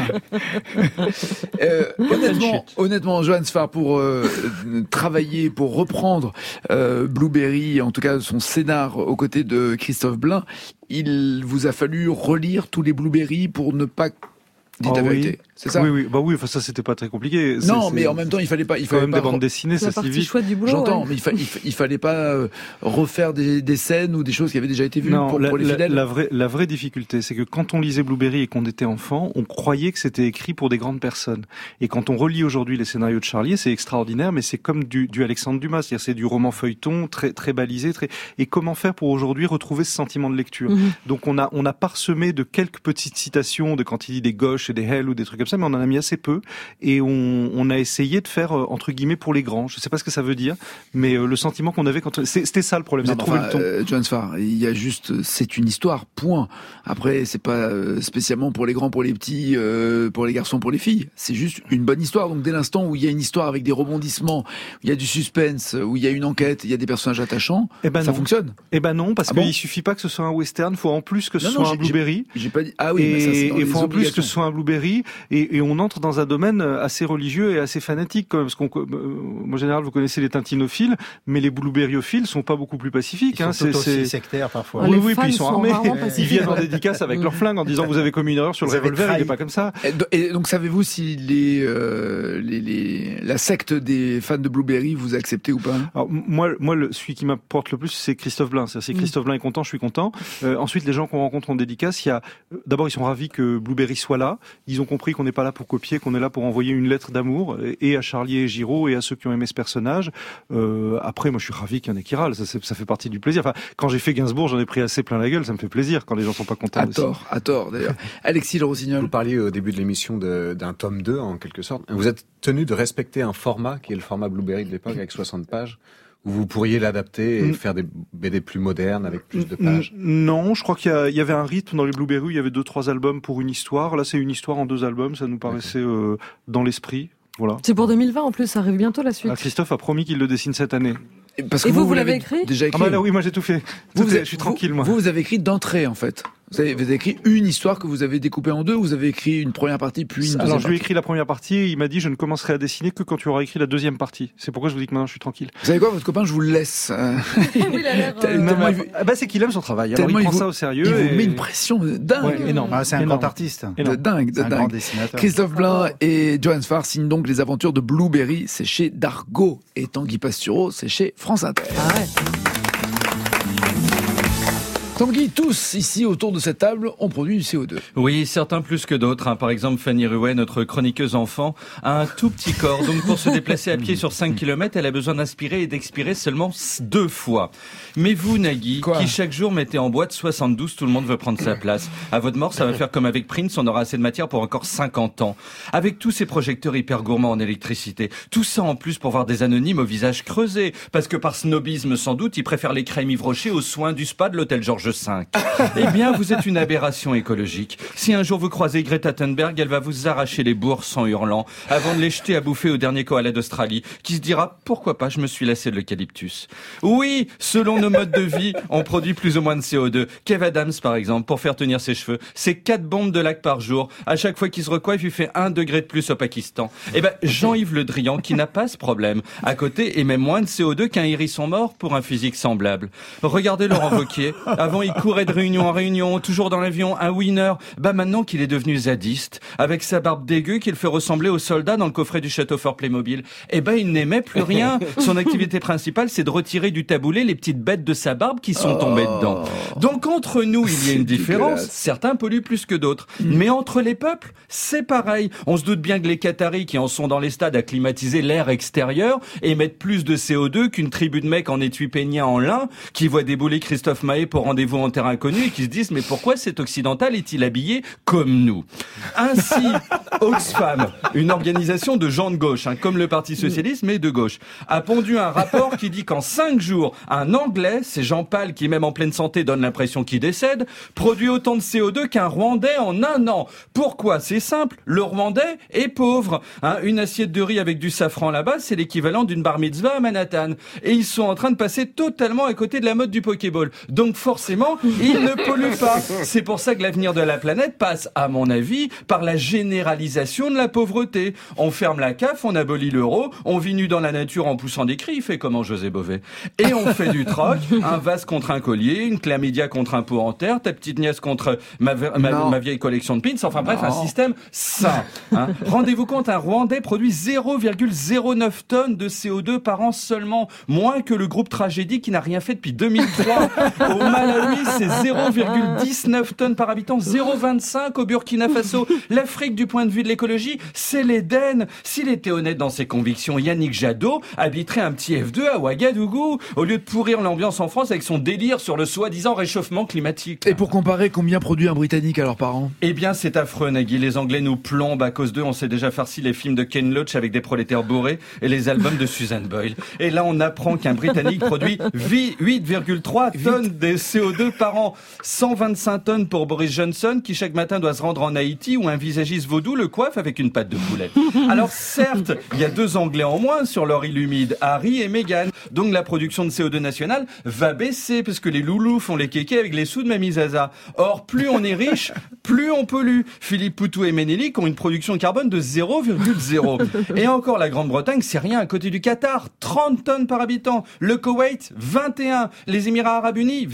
Speaker 1: Honnêtement, Johan Sfar, pour travailler, pour reprendre Blueberry, en tout cas son scénar aux côtés de Christophe Blain, il vous a fallu relire tous les Blueberry pour ne pas... Dites la vérité, c'est ça?
Speaker 3: Oui. Enfin, ça, c'était pas très compliqué.
Speaker 1: Mais en même temps, il fallait pas
Speaker 3: des bandes dessinées, ça se lit vite.
Speaker 5: Chouette du boulot.
Speaker 1: J'entends, mais il fallait pas refaire des scènes ou des choses qui avaient déjà été vues pour les fidèles.
Speaker 3: La vraie difficulté, c'est que quand on lisait Blueberry et qu'on était enfant, on croyait que c'était écrit pour des grandes personnes. Et quand on relit aujourd'hui les scénarios de Charlier, c'est extraordinaire, mais c'est comme du Alexandre Dumas, c'est-à-dire c'est du roman feuilleton, très, très balisé, et comment faire pour aujourd'hui retrouver ce sentiment de lecture? Donc on a parsemé de quelques petites citations de quand il dit des gauches et des hells ou des trucs comme ça, mais on en a mis assez peu, et on a essayé de faire entre guillemets pour les grands. Je sais pas ce que ça veut dire, mais le sentiment qu'on avait c'était ça le problème, c'est de trouver le ton.
Speaker 1: Johan Sfar, il y a juste, c'est une histoire, point. Après, c'est pas spécialement pour les grands, pour les petits, pour les garçons, pour les filles. C'est juste une bonne histoire. Donc dès l'instant où il y a une histoire avec des rebondissements, où il y a du suspense, où il y a une enquête, il y a des personnages attachants, ça fonctionne.
Speaker 3: Non, parce qu'il suffit pas que ce soit un western, faut en plus que ce soit un Blueberry.
Speaker 1: J'ai pas dit. Ah oui, mais ça c'est dans les
Speaker 3: faut en plus
Speaker 1: obligations.
Speaker 3: que ce soit un Blueberry, et on entre dans un domaine assez religieux et assez fanatique quand même, parce en général vous connaissez les tintinophiles, mais les blueberryophiles sont pas beaucoup plus pacifiques.
Speaker 2: Ils sont aussi sectaires parfois.
Speaker 3: Oui, puis ils sont armés. Ils viennent en dédicace avec leur flingue en disant vous avez commis une erreur sur le revolver, il n'est pas comme ça.
Speaker 1: Et donc savez-vous si la secte des fans de Blueberry vous acceptez ou pas?
Speaker 3: Alors, moi celui qui m'apporte le plus, c'est Christophe Blain. C'est-à-dire, si Christophe Blain est content, je suis content. Ensuite, les gens qu'on rencontre en dédicace, d'abord ils sont ravis que Blueberry soit là. Ils ont compris qu'on qu'on n'est pas là pour copier, qu'on est là pour envoyer une lettre d'amour, et à Charlie et Giraud, et à ceux qui ont aimé ce personnage. Après, moi, je suis ravi qu'il y en ait qui râlent. Ça fait partie du plaisir. Enfin, quand j'ai fait Gainsbourg, j'en ai pris assez plein la gueule. Ça me fait plaisir quand les gens sont pas contents.
Speaker 1: À tort, d'ailleurs. Alexis Le Rossignol.
Speaker 6: Vous parliez au début de l'émission d'un tome 2, en quelque sorte. Vous êtes tenu de respecter un format qui est le format Blueberry de l'époque, avec 60 pages. Ou vous pourriez l'adapter et faire des BD plus modernes avec plus de pages?
Speaker 3: Non, je crois qu'il y avait un rythme dans les Blueberry. Il y avait 2-3 albums pour une histoire. Là, c'est une histoire en 2 albums. Ça nous paraissait dans l'esprit. Voilà.
Speaker 5: C'est pour 2020 en plus, ça arrive bientôt la suite.
Speaker 3: Christophe a promis qu'il le dessine cette année.
Speaker 1: Parce que
Speaker 5: vous l'avez écrit
Speaker 1: déjà écrit.
Speaker 3: Ah bah là, oui, moi j'ai tout fait. Je suis tranquille, moi.
Speaker 1: Vous avez écrit d'entrée, en fait. Vous avez écrit une histoire que vous avez découpée en 2, ou vous avez écrit une première partie puis une deuxième partie?
Speaker 3: Alors je lui ai écrit la première partie et il m'a dit je ne commencerai à dessiner que quand tu auras écrit la deuxième partie. C'est pourquoi je vous dis que maintenant je suis tranquille.
Speaker 1: Vous savez quoi, votre copain, je vous le laisse.
Speaker 5: Oui, il a l'air.
Speaker 3: C'est qu'il aime son travail. Alors il prend ça au sérieux.
Speaker 1: Il vous met une pression dingue.
Speaker 3: Ouais, énorme.
Speaker 2: C'est un grand artiste.
Speaker 1: De dingue.
Speaker 2: Un grand dessinateur.
Speaker 1: Christophe Blain et Johannes Farr signent donc les aventures de Blueberry. C'est chez Dargaud. Et Tanguy Pastureau, c'est chez France Inter.
Speaker 5: Ah ouais.
Speaker 1: Tanguy, tous ici autour de cette table ont produit du CO2.
Speaker 11: Oui, certains plus que d'autres. Par exemple, Fanny Ruet, notre chroniqueuse enfant, a un tout petit corps. Donc pour se déplacer à pied sur 5 km, elle a besoin d'inspirer et d'expirer seulement 2 fois. Mais vous, Nagui, qui chaque jour mettez en boîte 72, tout le monde veut prendre sa place. À votre mort, ça va faire comme avec Prince, on aura assez de matière pour encore 50 ans. Avec tous ces projecteurs hyper gourmands en électricité. Tout ça en plus pour voir des anonymes au visage creusé. Parce que par snobisme sans doute, ils préfèrent les crèmes Yves Rocher aux soins du spa de l'hôtel Georges V. Eh bien, vous êtes une aberration écologique. Si un jour vous croisez Greta Thunberg, elle va vous arracher les bourses en hurlant, avant de les jeter à bouffer au dernier koala d'Australie, qui se dira « Pourquoi pas, je me suis lassé de l'eucalyptus ». Oui, selon nos modes de vie, on produit plus ou moins de CO2. Kev Adams, par exemple, pour faire tenir ses cheveux, c'est 4 bombes de lac par jour. À chaque fois qu'il se recoiffe, il fait 1 degré de plus au Pakistan. Eh ben, Jean-Yves Le Drian, qui n'a pas ce problème, à côté émet moins de CO2 qu'un hérisson mort pour un physique semblable. Regardez Laurent Wauquiez. Avant, il courait de réunion en réunion, toujours dans l'avion, un winner. Bah maintenant qu'il est devenu zadiste, avec sa barbe dégueu qu'il fait ressembler aux soldats dans le coffret du château fort Playmobil, eh ben il n'aimait plus rien. Son activité principale, c'est de retirer du taboulet les petites bêtes de sa barbe qui sont tombées dedans. Donc entre nous, il y a une différence. Certains polluent plus que d'autres. Mais entre les peuples, c'est pareil. On se doute bien que les Qataris qui en sont dans les stades à climatiser l'air extérieur émettent plus de CO2 qu'une tribu de mecs en étui peignois en lin qui voient débouler Christophe Maé pour rendez-vous en terrain inconnu et qui se disent mais pourquoi cet occidental est-il habillé comme nous? Ainsi, Oxfam, une organisation de gens de gauche, comme le Parti Socialiste mais de gauche, a pondu un rapport qui dit qu'en 5 jours, un Anglais, ces gens pâles qui même en pleine santé donnent l'impression qu'il décède, produit autant de CO2 qu'un Rwandais en 1 an. Pourquoi? C'est simple, le Rwandais est pauvre. Une assiette de riz avec du safran là-bas, c'est l'équivalent d'une bar mitzvah à Manhattan. Et ils sont en train de passer totalement à côté de la mode du Pokéball. Donc forcément, ils ne polluent pas. C'est pour ça que l'avenir de la planète passe, à mon avis, par la généralisation de la pauvreté. On ferme la CAF, on abolit l'euro, on vit nu dans la nature en poussant des cris, il fait comment José Bové. Et on fait du troc, un vase contre un collier, une chlamydia contre un pot en terre, ta petite nièce contre ma vieille collection de pins, enfin bref, un système sain. Rendez-vous compte, un Rwandais produit 0,09 tonnes de CO2 par an seulement, moins que le groupe Tragédie qui n'a rien fait depuis 2003. Au Malawi, c'est 0,19 tonnes par habitant, 0,25 au Burkina Faso. L'Afrique, du point de vue de l'écologie, c'est l'Éden. S'il était honnête dans ses convictions, Yannick Jadot habiterait un petit F2 à Ouagadougou, au lieu de pourrir l'ambiance en France avec son délire sur le soi-disant réchauffement climatique.
Speaker 1: Et pour comparer, combien produit un Britannique alors par an?
Speaker 11: Eh bien, c'est affreux, Nagui. Les Anglais nous plombent à cause d'eux. On s'est déjà farci les films de Ken Loach avec des prolétaires bourrés et les albums de Susan Boyle. Et là, on apprend qu'un Britannique produit 8,3 tonnes de CO2 par an. 125 tonnes pour Boris Johnson, qui chaque matin doit se rendre en Haïti où un visagiste vaudou le coiffe avec une pâte de poulet. Alors certes, il y a 2 Anglais en moins sur leur île humide, Harry et Meghan. Donc la production de CO2 nationale va baisser, parce que les loulous font les kékés avec les sous de Mamie Zaza. Or, plus on est riche, plus on pollue. Philippe Poutou et Ménélique ont une production carbone de 0,0. Et encore, la Grande-Bretagne, c'est rien à côté du Qatar. 30 tonnes par habitant. Le Koweït, 21. Les Émirats Arabes Unis, 20.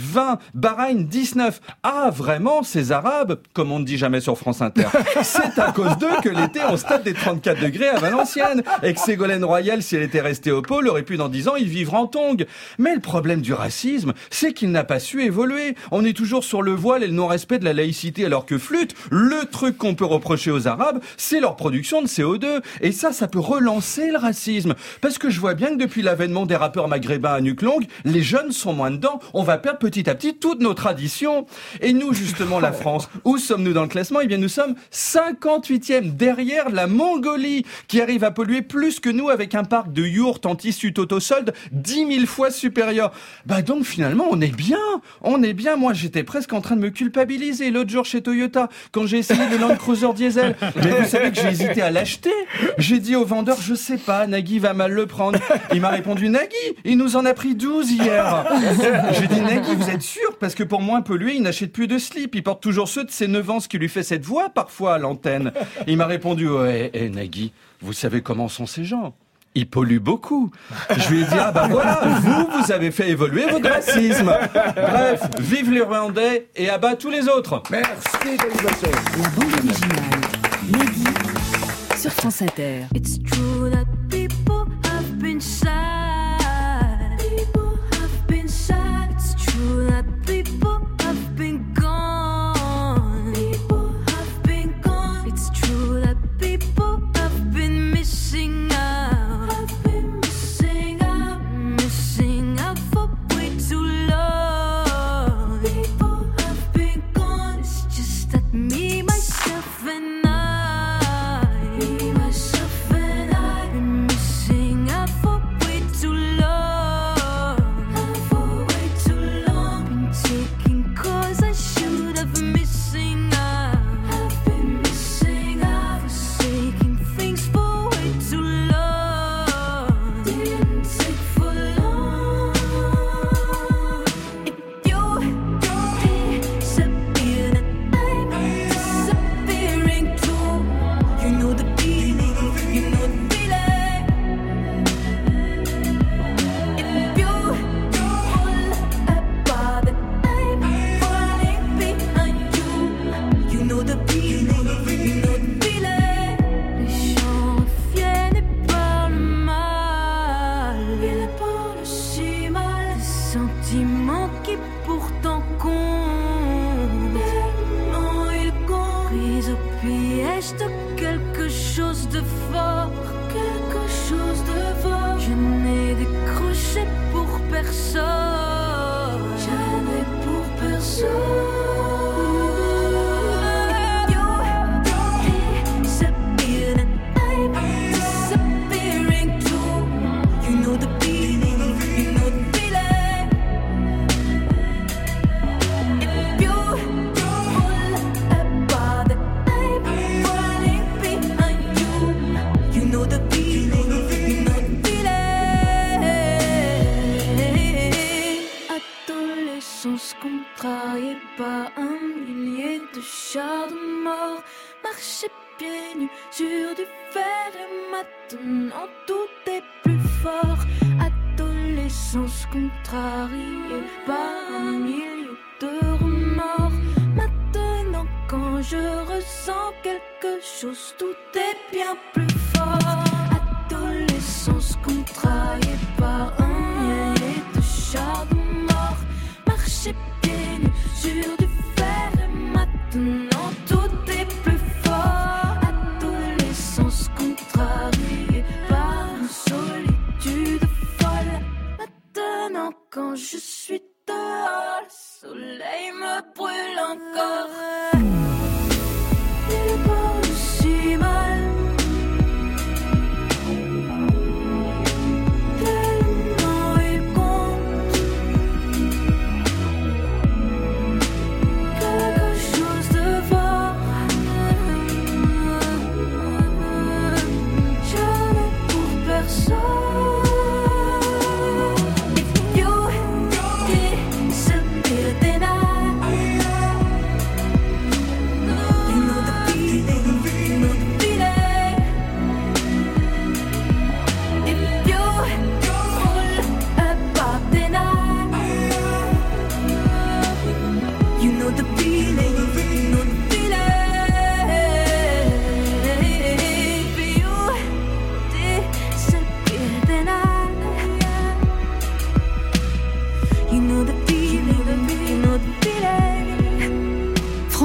Speaker 11: Bahreïn 19. Ah, vraiment, ces Arabes, comme on ne dit jamais sur France Inter. C'est à cause d'eux que l'été, on se tape des 34 degrés à Valenciennes. Et que Ségolène Royal, si elle était restée au pôle, aurait pu dans 10 ans y vivre en tongs. Mais le problème du racisme, c'est qu'il n'a pas su évoluer. On est toujours sur le voile et le non-respect de la laïcité, alors que flûte, le truc qu'on peut reprocher aux Arabes, c'est leur production de CO2. Et ça peut relancer le racisme. Parce que je vois bien que depuis l'avènement des rappeurs maghrébins à nuque longue, les jeunes sont moins dedans. On va perdre petit à petit toutes nos traditions. Et nous, justement, la France, où sommes-nous dans le classement? Eh bien, nous sommes 58e, derrière la Mongolie, qui arrive à polluer plus que nous avec un parc de yourtes en tissu Toto-Solde 10 000 fois supérieur. Bah donc, finalement, on est bien. On est bien. Moi, j'étais presque en train de me culpabiliser l'autre jour chez Toyota, quand j'ai essayé le Land Cruiser diesel. Mais vous savez que j'ai hésité à l'acheter. J'ai dit au vendeur, je sais pas, Nagui va mal le prendre. Il m'a répondu, Nagui, il nous en a pris 12 hier. J'ai dit, Nagui, vous êtes sûr? Parce que pour moins polluer, il n'achète plus de slip. Il porte toujours ceux de ses 9 ans, ce qui lui fait cette voix parfois à l'antenne. Il m'a répondu, ouais, Nagui, vous savez comment sont ces gens? Ils polluent beaucoup. Je lui ai dit, ah bah voilà, vous avez fait évoluer votre racisme. Bref, vive les Rwandais et abat tous les autres.
Speaker 1: Merci, David Bosset.
Speaker 7: La bande originale, Nagui, sur France Inter.
Speaker 12: It's true that people have been sad. People have been sad. It's true that people have been gone. People have been gone. It's true that people have been missing out. Have been missing out. Missing out for way too long. People have been gone. It's just that me, myself and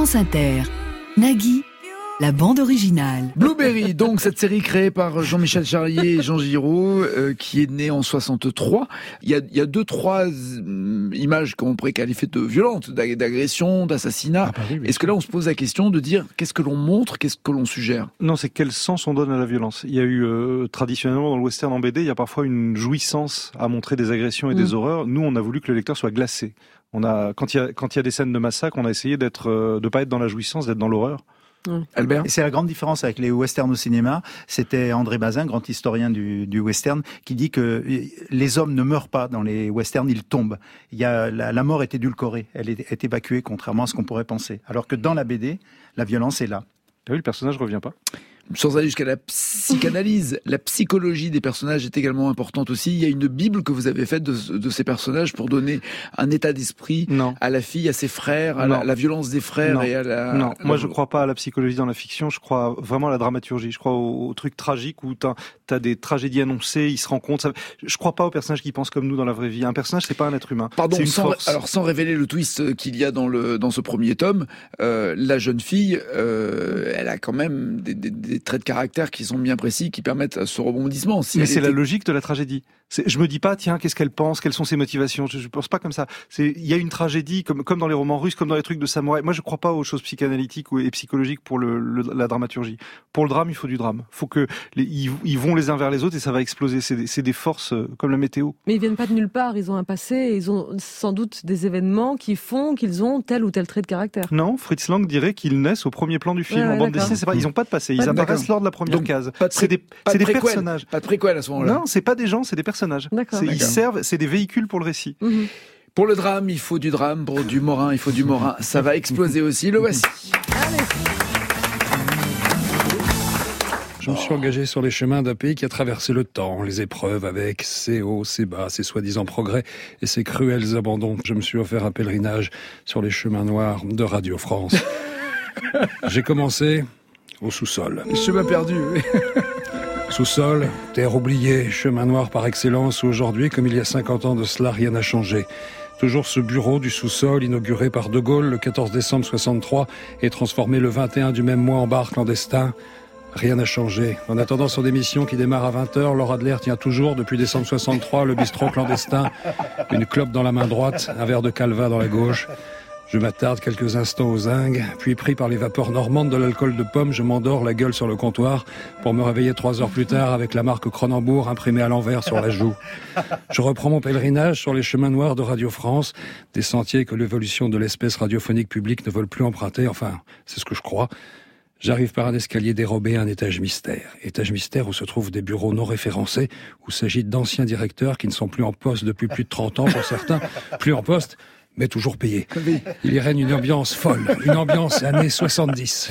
Speaker 7: France Inter. Nagui, la bande originale.
Speaker 1: Blueberry, donc cette série créée par Jean-Michel Charlier et Jean Giraud, qui est née en 63. Il y a 2-3 images qu'on pourrait qualifier de violentes, d'agression, d'assassinat.
Speaker 3: Oui.
Speaker 1: Est-ce que là on se pose la question de dire qu'est-ce que l'on montre, qu'est-ce que l'on suggère? Non, c'est quel sens on donne à la violence. Il y a eu traditionnellement dans le western en BD, il y a parfois une jouissance à montrer des agressions et des horreurs. Nous, on a voulu que le lecteur soit glacé. Quand il y a des scènes de massacre, on a essayé de pas être dans la jouissance, d'être dans l'horreur.
Speaker 2: Albert. Et c'est la grande différence avec les westerns au cinéma. C'était André Bazin, grand historien du western, qui dit que les hommes ne meurent pas dans les westerns, ils tombent. La mort est édulcorée, elle est évacuée, contrairement à ce qu'on pourrait penser. Alors que dans la BD, la violence est là.
Speaker 3: T'as vu, le personnage revient pas.
Speaker 1: Sans aller jusqu'à la psychanalyse, la psychologie des personnages est également importante aussi. Il y a une bible que vous avez faite de ces personnages pour donner un état d'esprit à la fille, à ses frères, à la violence des frères et à la...
Speaker 3: Non, moi je crois pas à la psychologie dans la fiction, je crois vraiment à la dramaturgie. Je crois au truc tragique où t'as des tragédies annoncées, ils se rencontrent. Je crois pas aux personnages qui pensent comme nous dans la vraie vie. Un personnage, c'est pas un être humain.
Speaker 1: Pardon,
Speaker 3: c'est une force.
Speaker 1: Alors sans révéler le twist qu'il y a dans ce premier tome, la jeune fille, elle a quand même des traits de caractère qui sont bien précis, qui permettent ce rebondissement.
Speaker 3: Mais c'est la logique de la tragédie. Je me dis pas, tiens, qu'est-ce qu'elle pense, quelles sont ses motivations. Je pense pas comme ça. Il y a une tragédie, comme dans les romans russes, comme dans les trucs de samouraï. Moi, je crois pas aux choses psychanalytiques et psychologiques pour la dramaturgie. Pour le drame, il faut du drame. Faut que ils vont les uns vers les autres et ça va exploser. C'est des forces comme la météo.
Speaker 5: Mais ils viennent pas de nulle part. Ils ont un passé. Et ils ont sans doute des événements qui font qu'ils ont tel ou tel trait de caractère.
Speaker 3: Non, Fritz Lang dirait qu'ils naissent au premier plan du film. En bande dessinée, c'est pas. Ils ont pas de passé. Ils apparaissent lors de la première case. C'est des personnages.
Speaker 1: Pas de préquel à ce moment-là.
Speaker 3: Non, c'est pas des gens, c'est des personnages. Ils servent, c'est des véhicules pour le récit.
Speaker 5: Mmh.
Speaker 1: Pour le drame, il faut du drame. Pour du Morin, il faut du Morin. Ça va exploser aussi. Le voici.
Speaker 5: Allez.
Speaker 4: Je me suis engagé sur les chemins d'un pays qui a traversé le temps, les épreuves avec ses hauts, ses bas, ses soi-disant progrès et ses cruels abandons. Je me suis offert un pèlerinage sur les chemins noirs de Radio France. J'ai commencé au sous-sol.
Speaker 1: Chemin perdu.
Speaker 4: Sous-sol, terre oubliée, chemin noir par excellence. Aujourd'hui, comme il y a 50 ans de cela, rien n'a changé. Toujours ce bureau du sous-sol, inauguré par De Gaulle le 14 décembre 63 et transformé le 21 du même mois en bar clandestin. Rien n'a changé. En attendant son émission qui démarre à 20h, Laura Adler tient toujours, depuis décembre 63, le bistrot clandestin. Une clope dans la main droite, un verre de calva dans la gauche. Je m'attarde quelques instants aux zingues, puis pris par les vapeurs normandes de l'alcool de pomme, je m'endors la gueule sur le comptoir pour me réveiller 3 heures plus tard avec la marque Cronenbourg imprimée à l'envers sur la joue. Je reprends mon pèlerinage sur les chemins noirs de Radio France, des sentiers que l'évolution de l'espèce radiophonique publique ne veut plus emprunter, enfin, c'est ce que je crois. J'arrive par un escalier dérobé à un étage mystère. Étage mystère où se trouvent des bureaux non référencés, où s'agit d'anciens directeurs qui ne sont plus en poste depuis plus de 30 ans pour certains, plus en poste, mais toujours payés. Il y règne une ambiance folle, une ambiance années 70.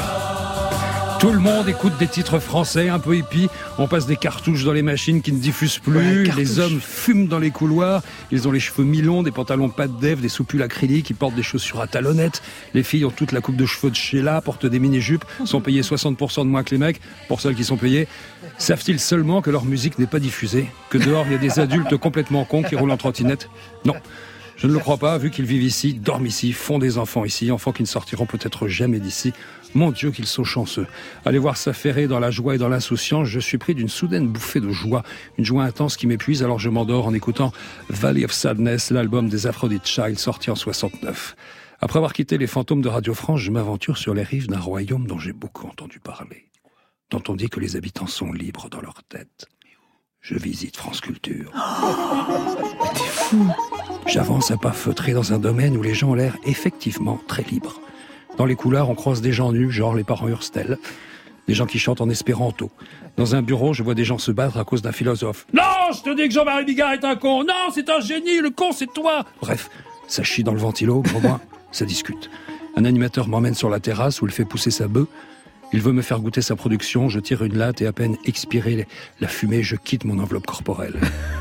Speaker 4: Tout le monde écoute des titres français un peu hippies. On passe des cartouches dans les machines qui ne diffusent plus. Les hommes fument dans les couloirs. Ils ont les cheveux mi-longs, des pantalons pas de dev, des soupules acryliques. Ils portent des chaussures à talonnettes. Les filles ont toute la coupe de cheveux de Sheila, portent des mini-jupes, sont payées 60% de moins que les mecs. Pour celles qui sont payées, savent-ils seulement que leur musique n'est pas diffusée? Que dehors, il y a des adultes complètement cons qui roulent en trottinette? Non. Je ne le crois pas, vu qu'ils vivent ici, dorment ici, font des enfants ici, enfants qui ne sortiront peut-être jamais d'ici. Mon Dieu, qu'ils sont chanceux. Allez voir s'affairer dans la joie et dans l'insouciance, je suis pris d'une soudaine bouffée de joie, une joie intense qui m'épuise, alors je m'endors en écoutant Valley of Sadness, l'album des Aphrodite Child, sorti en 69. Après avoir quitté les fantômes de Radio France, je m'aventure sur les rives d'un royaume dont j'ai beaucoup entendu parler, dont on dit que les habitants sont libres dans leur tête. Je visite France Culture. Mais t'es fou! J'avance à pas feutrés dans un domaine où les gens ont l'air effectivement très libres. Dans les couloirs, on croise des gens nus, genre les parents Hurstel, des gens qui chantent en espéranto. Dans un bureau, je vois des gens se battre à cause d'un philosophe. Non, je te dis que Jean-Marie Bigard est un con. Non, c'est un génie, le con c'est toi. Bref, ça chie dans le ventilo, au moins, ça discute. Un animateur m'emmène sur la terrasse où il fait pousser sa bœuf. Il veut me faire goûter sa production, je tire une latte et à peine expirée la fumée, je quitte mon enveloppe corporelle.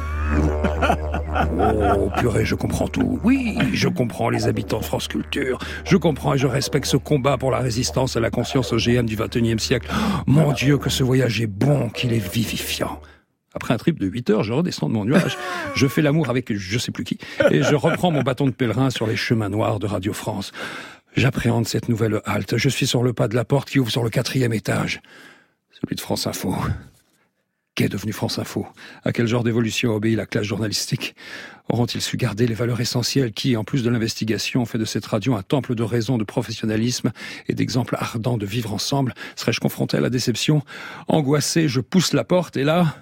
Speaker 4: Oh purée, je comprends tout. Oui, je comprends les habitants de France Culture. Je comprends et je respecte ce combat pour la résistance à la conscience OGM du XXIe siècle. Mon Dieu, que ce voyage est bon, qu'il est vivifiant. Après un trip de 8 heures, je redescends de mon nuage. Je fais l'amour avec je sais plus qui. Et je reprends mon bâton de pèlerin sur les chemins noirs de Radio France. J'appréhende cette nouvelle halte. Je suis sur le pas de la porte qui ouvre sur le 4e étage. Celui de France Info. Qu'est devenu France Info? À quel genre d'évolution obéit la classe journalistique? Auront-ils su garder les valeurs essentielles qui, en plus de l'investigation, ont fait de cette radio un temple de raison, de professionnalisme et d'exemples ardents de vivre ensemble? Serais-je confronté à la déception? Angoissé, je pousse la porte et là...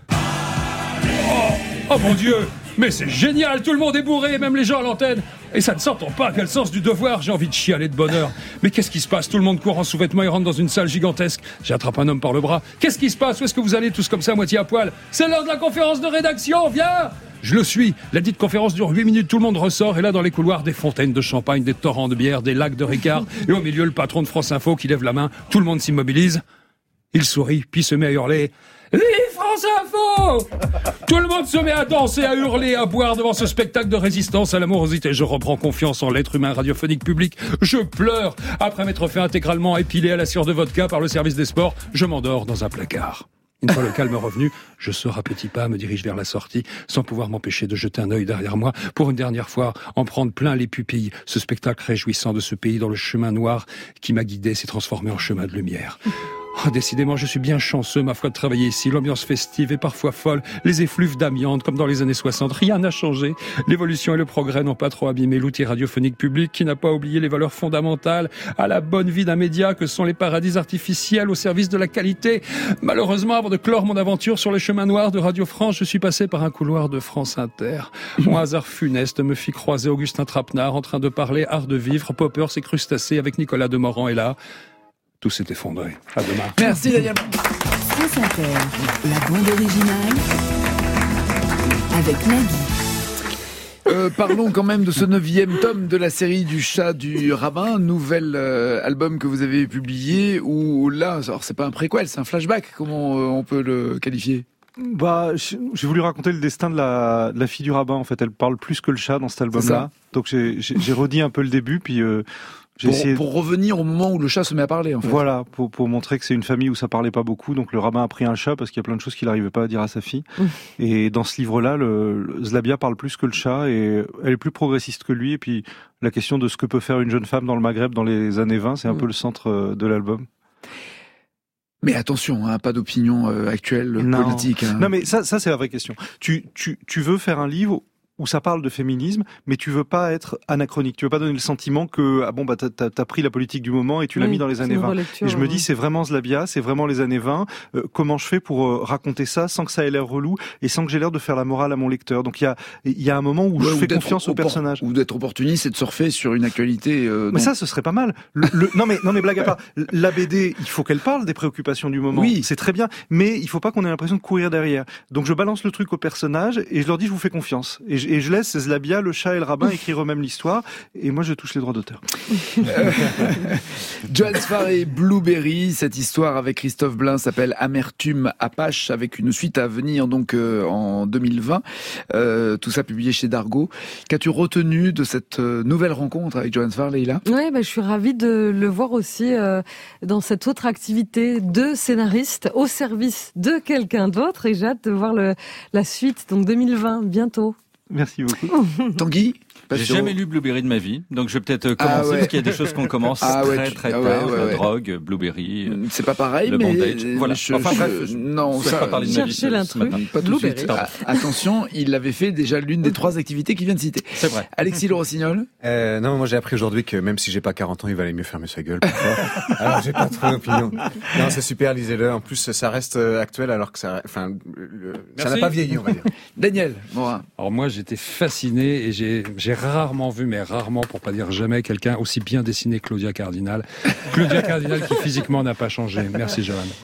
Speaker 4: Oh mon Dieu! Mais c'est génial, tout le monde est bourré, même les gens à l'antenne. Et ça ne s'entend pas, quel sens du devoir, j'ai envie de chialer de bonheur. Mais qu'est-ce qui se passe? Tout le monde court en sous-vêtements et rentre dans une salle gigantesque. J'attrape un homme par le bras. Qu'est-ce qui se passe? Où est-ce que vous allez tous comme ça, à moitié à poil? C'est l'heure de la conférence de rédaction, viens! Je le suis. La dite conférence dure 8 minutes, tout le monde ressort. Et là, dans les couloirs, des fontaines de champagne, des torrents de bière, des lacs de Ricard. Et au milieu, le patron de France Info qui lève la main. Tout le monde s'immobilise. Il sourit, puis se met à hurler. Vive France Info! Tout le monde se met à danser, à hurler, à boire devant ce spectacle de résistance à l'amorosité. Je reprends confiance en l'être humain radiophonique public. Je pleure. Après m'être fait intégralement épiler à la cire de vodka par le service des sports, je m'endors dans un placard. Une fois le calme revenu, je sors à petits pas, me dirige vers la sortie, sans pouvoir m'empêcher de jeter un œil derrière moi, pour une dernière fois en prendre plein les pupilles. Ce spectacle réjouissant de ce pays dont le chemin noir qui m'a guidé s'est transformé en chemin de lumière. Oh, décidément, je suis bien chanceux, ma foi, de travailler ici. L'ambiance festive est parfois folle. Les effluves d'amiante, comme dans les années 60. Rien n'a changé. L'évolution et le progrès n'ont pas trop abîmé l'outil radiophonique public qui n'a pas oublié les valeurs fondamentales à la bonne vie d'un média que sont les paradis artificiels au service de la qualité. Malheureusement, avant de clore mon aventure sur les chemins noirs de Radio France, je suis passé par un couloir de France Inter. Mon hasard funeste me fit croiser Augustin Trapenard en train de parler art de vivre, poppers et crustacés avec Nicolas Demorand. Et là, tout s'est effondré. À demain.
Speaker 1: Merci Daniel.
Speaker 7: France Inter, la bande originale avec Nagui.
Speaker 1: Parlons quand même de ce 9e tome de la série du chat du rabbin, nouvel album que vous avez publié, où là, alors c'est pas un préquel, c'est un flashback, comment on peut le qualifier?
Speaker 3: Bah, j'ai voulu raconter le destin de la fille du rabbin, en fait. Elle parle plus que le chat dans cet album-là. Donc j'ai redit un peu le début, puis
Speaker 1: pour revenir au moment où le chat se met à parler, en fait.
Speaker 3: Voilà, pour montrer que c'est une famille où ça parlait pas beaucoup. Donc le rabbin a pris un chat parce qu'il y a plein de choses qu'il n'arrivait pas à dire à sa fille. Et dans ce livre-là, Zlabia parle plus que le chat et elle est plus progressiste que lui. Et puis la question de ce que peut faire une jeune femme dans le Maghreb dans les années 20, c'est un peu le centre de l'album.
Speaker 1: Mais attention, hein, pas d'opinion actuelle politique. Hein.
Speaker 3: Non, mais ça c'est la vraie question. Tu veux faire un livre où ça parle de féminisme, mais tu veux pas être anachronique. Tu veux pas donner le sentiment que t'as pris la politique du moment et tu l'as mis dans les années 20. Et je me dis, c'est vraiment Zlabia, c'est vraiment les années 20. Comment je fais pour raconter ça sans que ça ait l'air relou et sans que j'ai l'air de faire la morale à mon lecteur. Donc il y a un moment où je fais confiance au personnage.
Speaker 1: Ou d'être opportuniste et de surfer sur une actualité.
Speaker 3: Mais ça, ce serait pas mal. Non mais blague à part. La BD, il faut qu'elle parle des préoccupations du moment. Oui. C'est très bien, mais il faut pas qu'on ait l'impression de courir derrière. Donc je balance le truc au personnage et je leur dis, je vous fais confiance. Et je laisse Zlabia, le chat et le rabbin écrire eux-mêmes l'histoire, et moi je touche les droits d'auteur.
Speaker 1: Johannes Farr et Blueberry, cette histoire avec Christophe Blain s'appelle Amertume Apache, avec une suite à venir donc en 2020. Tout ça publié chez Dargaud. Qu'as-tu retenu de cette nouvelle rencontre avec Johannes Farr, Leïla?
Speaker 5: Oui, je suis ravie de le voir aussi dans cette autre activité de scénariste au service de quelqu'un d'autre, et j'ai hâte de voir la suite, donc 2020, bientôt.
Speaker 3: Merci beaucoup.
Speaker 1: Tanguy?
Speaker 11: J'ai jamais lu Blueberry de ma vie, donc je vais peut-être commencer parce qu'il y a des choses qu'on commence très tard. La drogue, Blueberry.
Speaker 1: C'est pas pareil,
Speaker 11: le
Speaker 1: mais
Speaker 11: bondage. Voilà. Enfin bref,
Speaker 1: non,
Speaker 11: ça. Pas parler de ma vie.
Speaker 5: Chercher l'intrus.
Speaker 1: Pas tout de suite. Attention, il avait fait déjà l'une des 3 activités qu'il vient de citer.
Speaker 11: C'est vrai.
Speaker 1: Alexis Le Rossignol.
Speaker 6: Non, moi j'ai appris aujourd'hui que même si j'ai pas 40 ans, il valait mieux fermer sa gueule. Alors j'ai pas trop d'opinion. Non, c'est super, lisez-le. En plus, ça reste actuel alors que ça n'a pas vieilli, on va dire.
Speaker 1: Daniel Morin.
Speaker 4: Alors moi, j'étais fasciné et j'ai rarement vu, mais rarement, pour pas dire jamais, quelqu'un aussi bien dessiné que Claudia Cardinal. Claudia Cardinal qui physiquement n'a pas changé. Merci, Johan.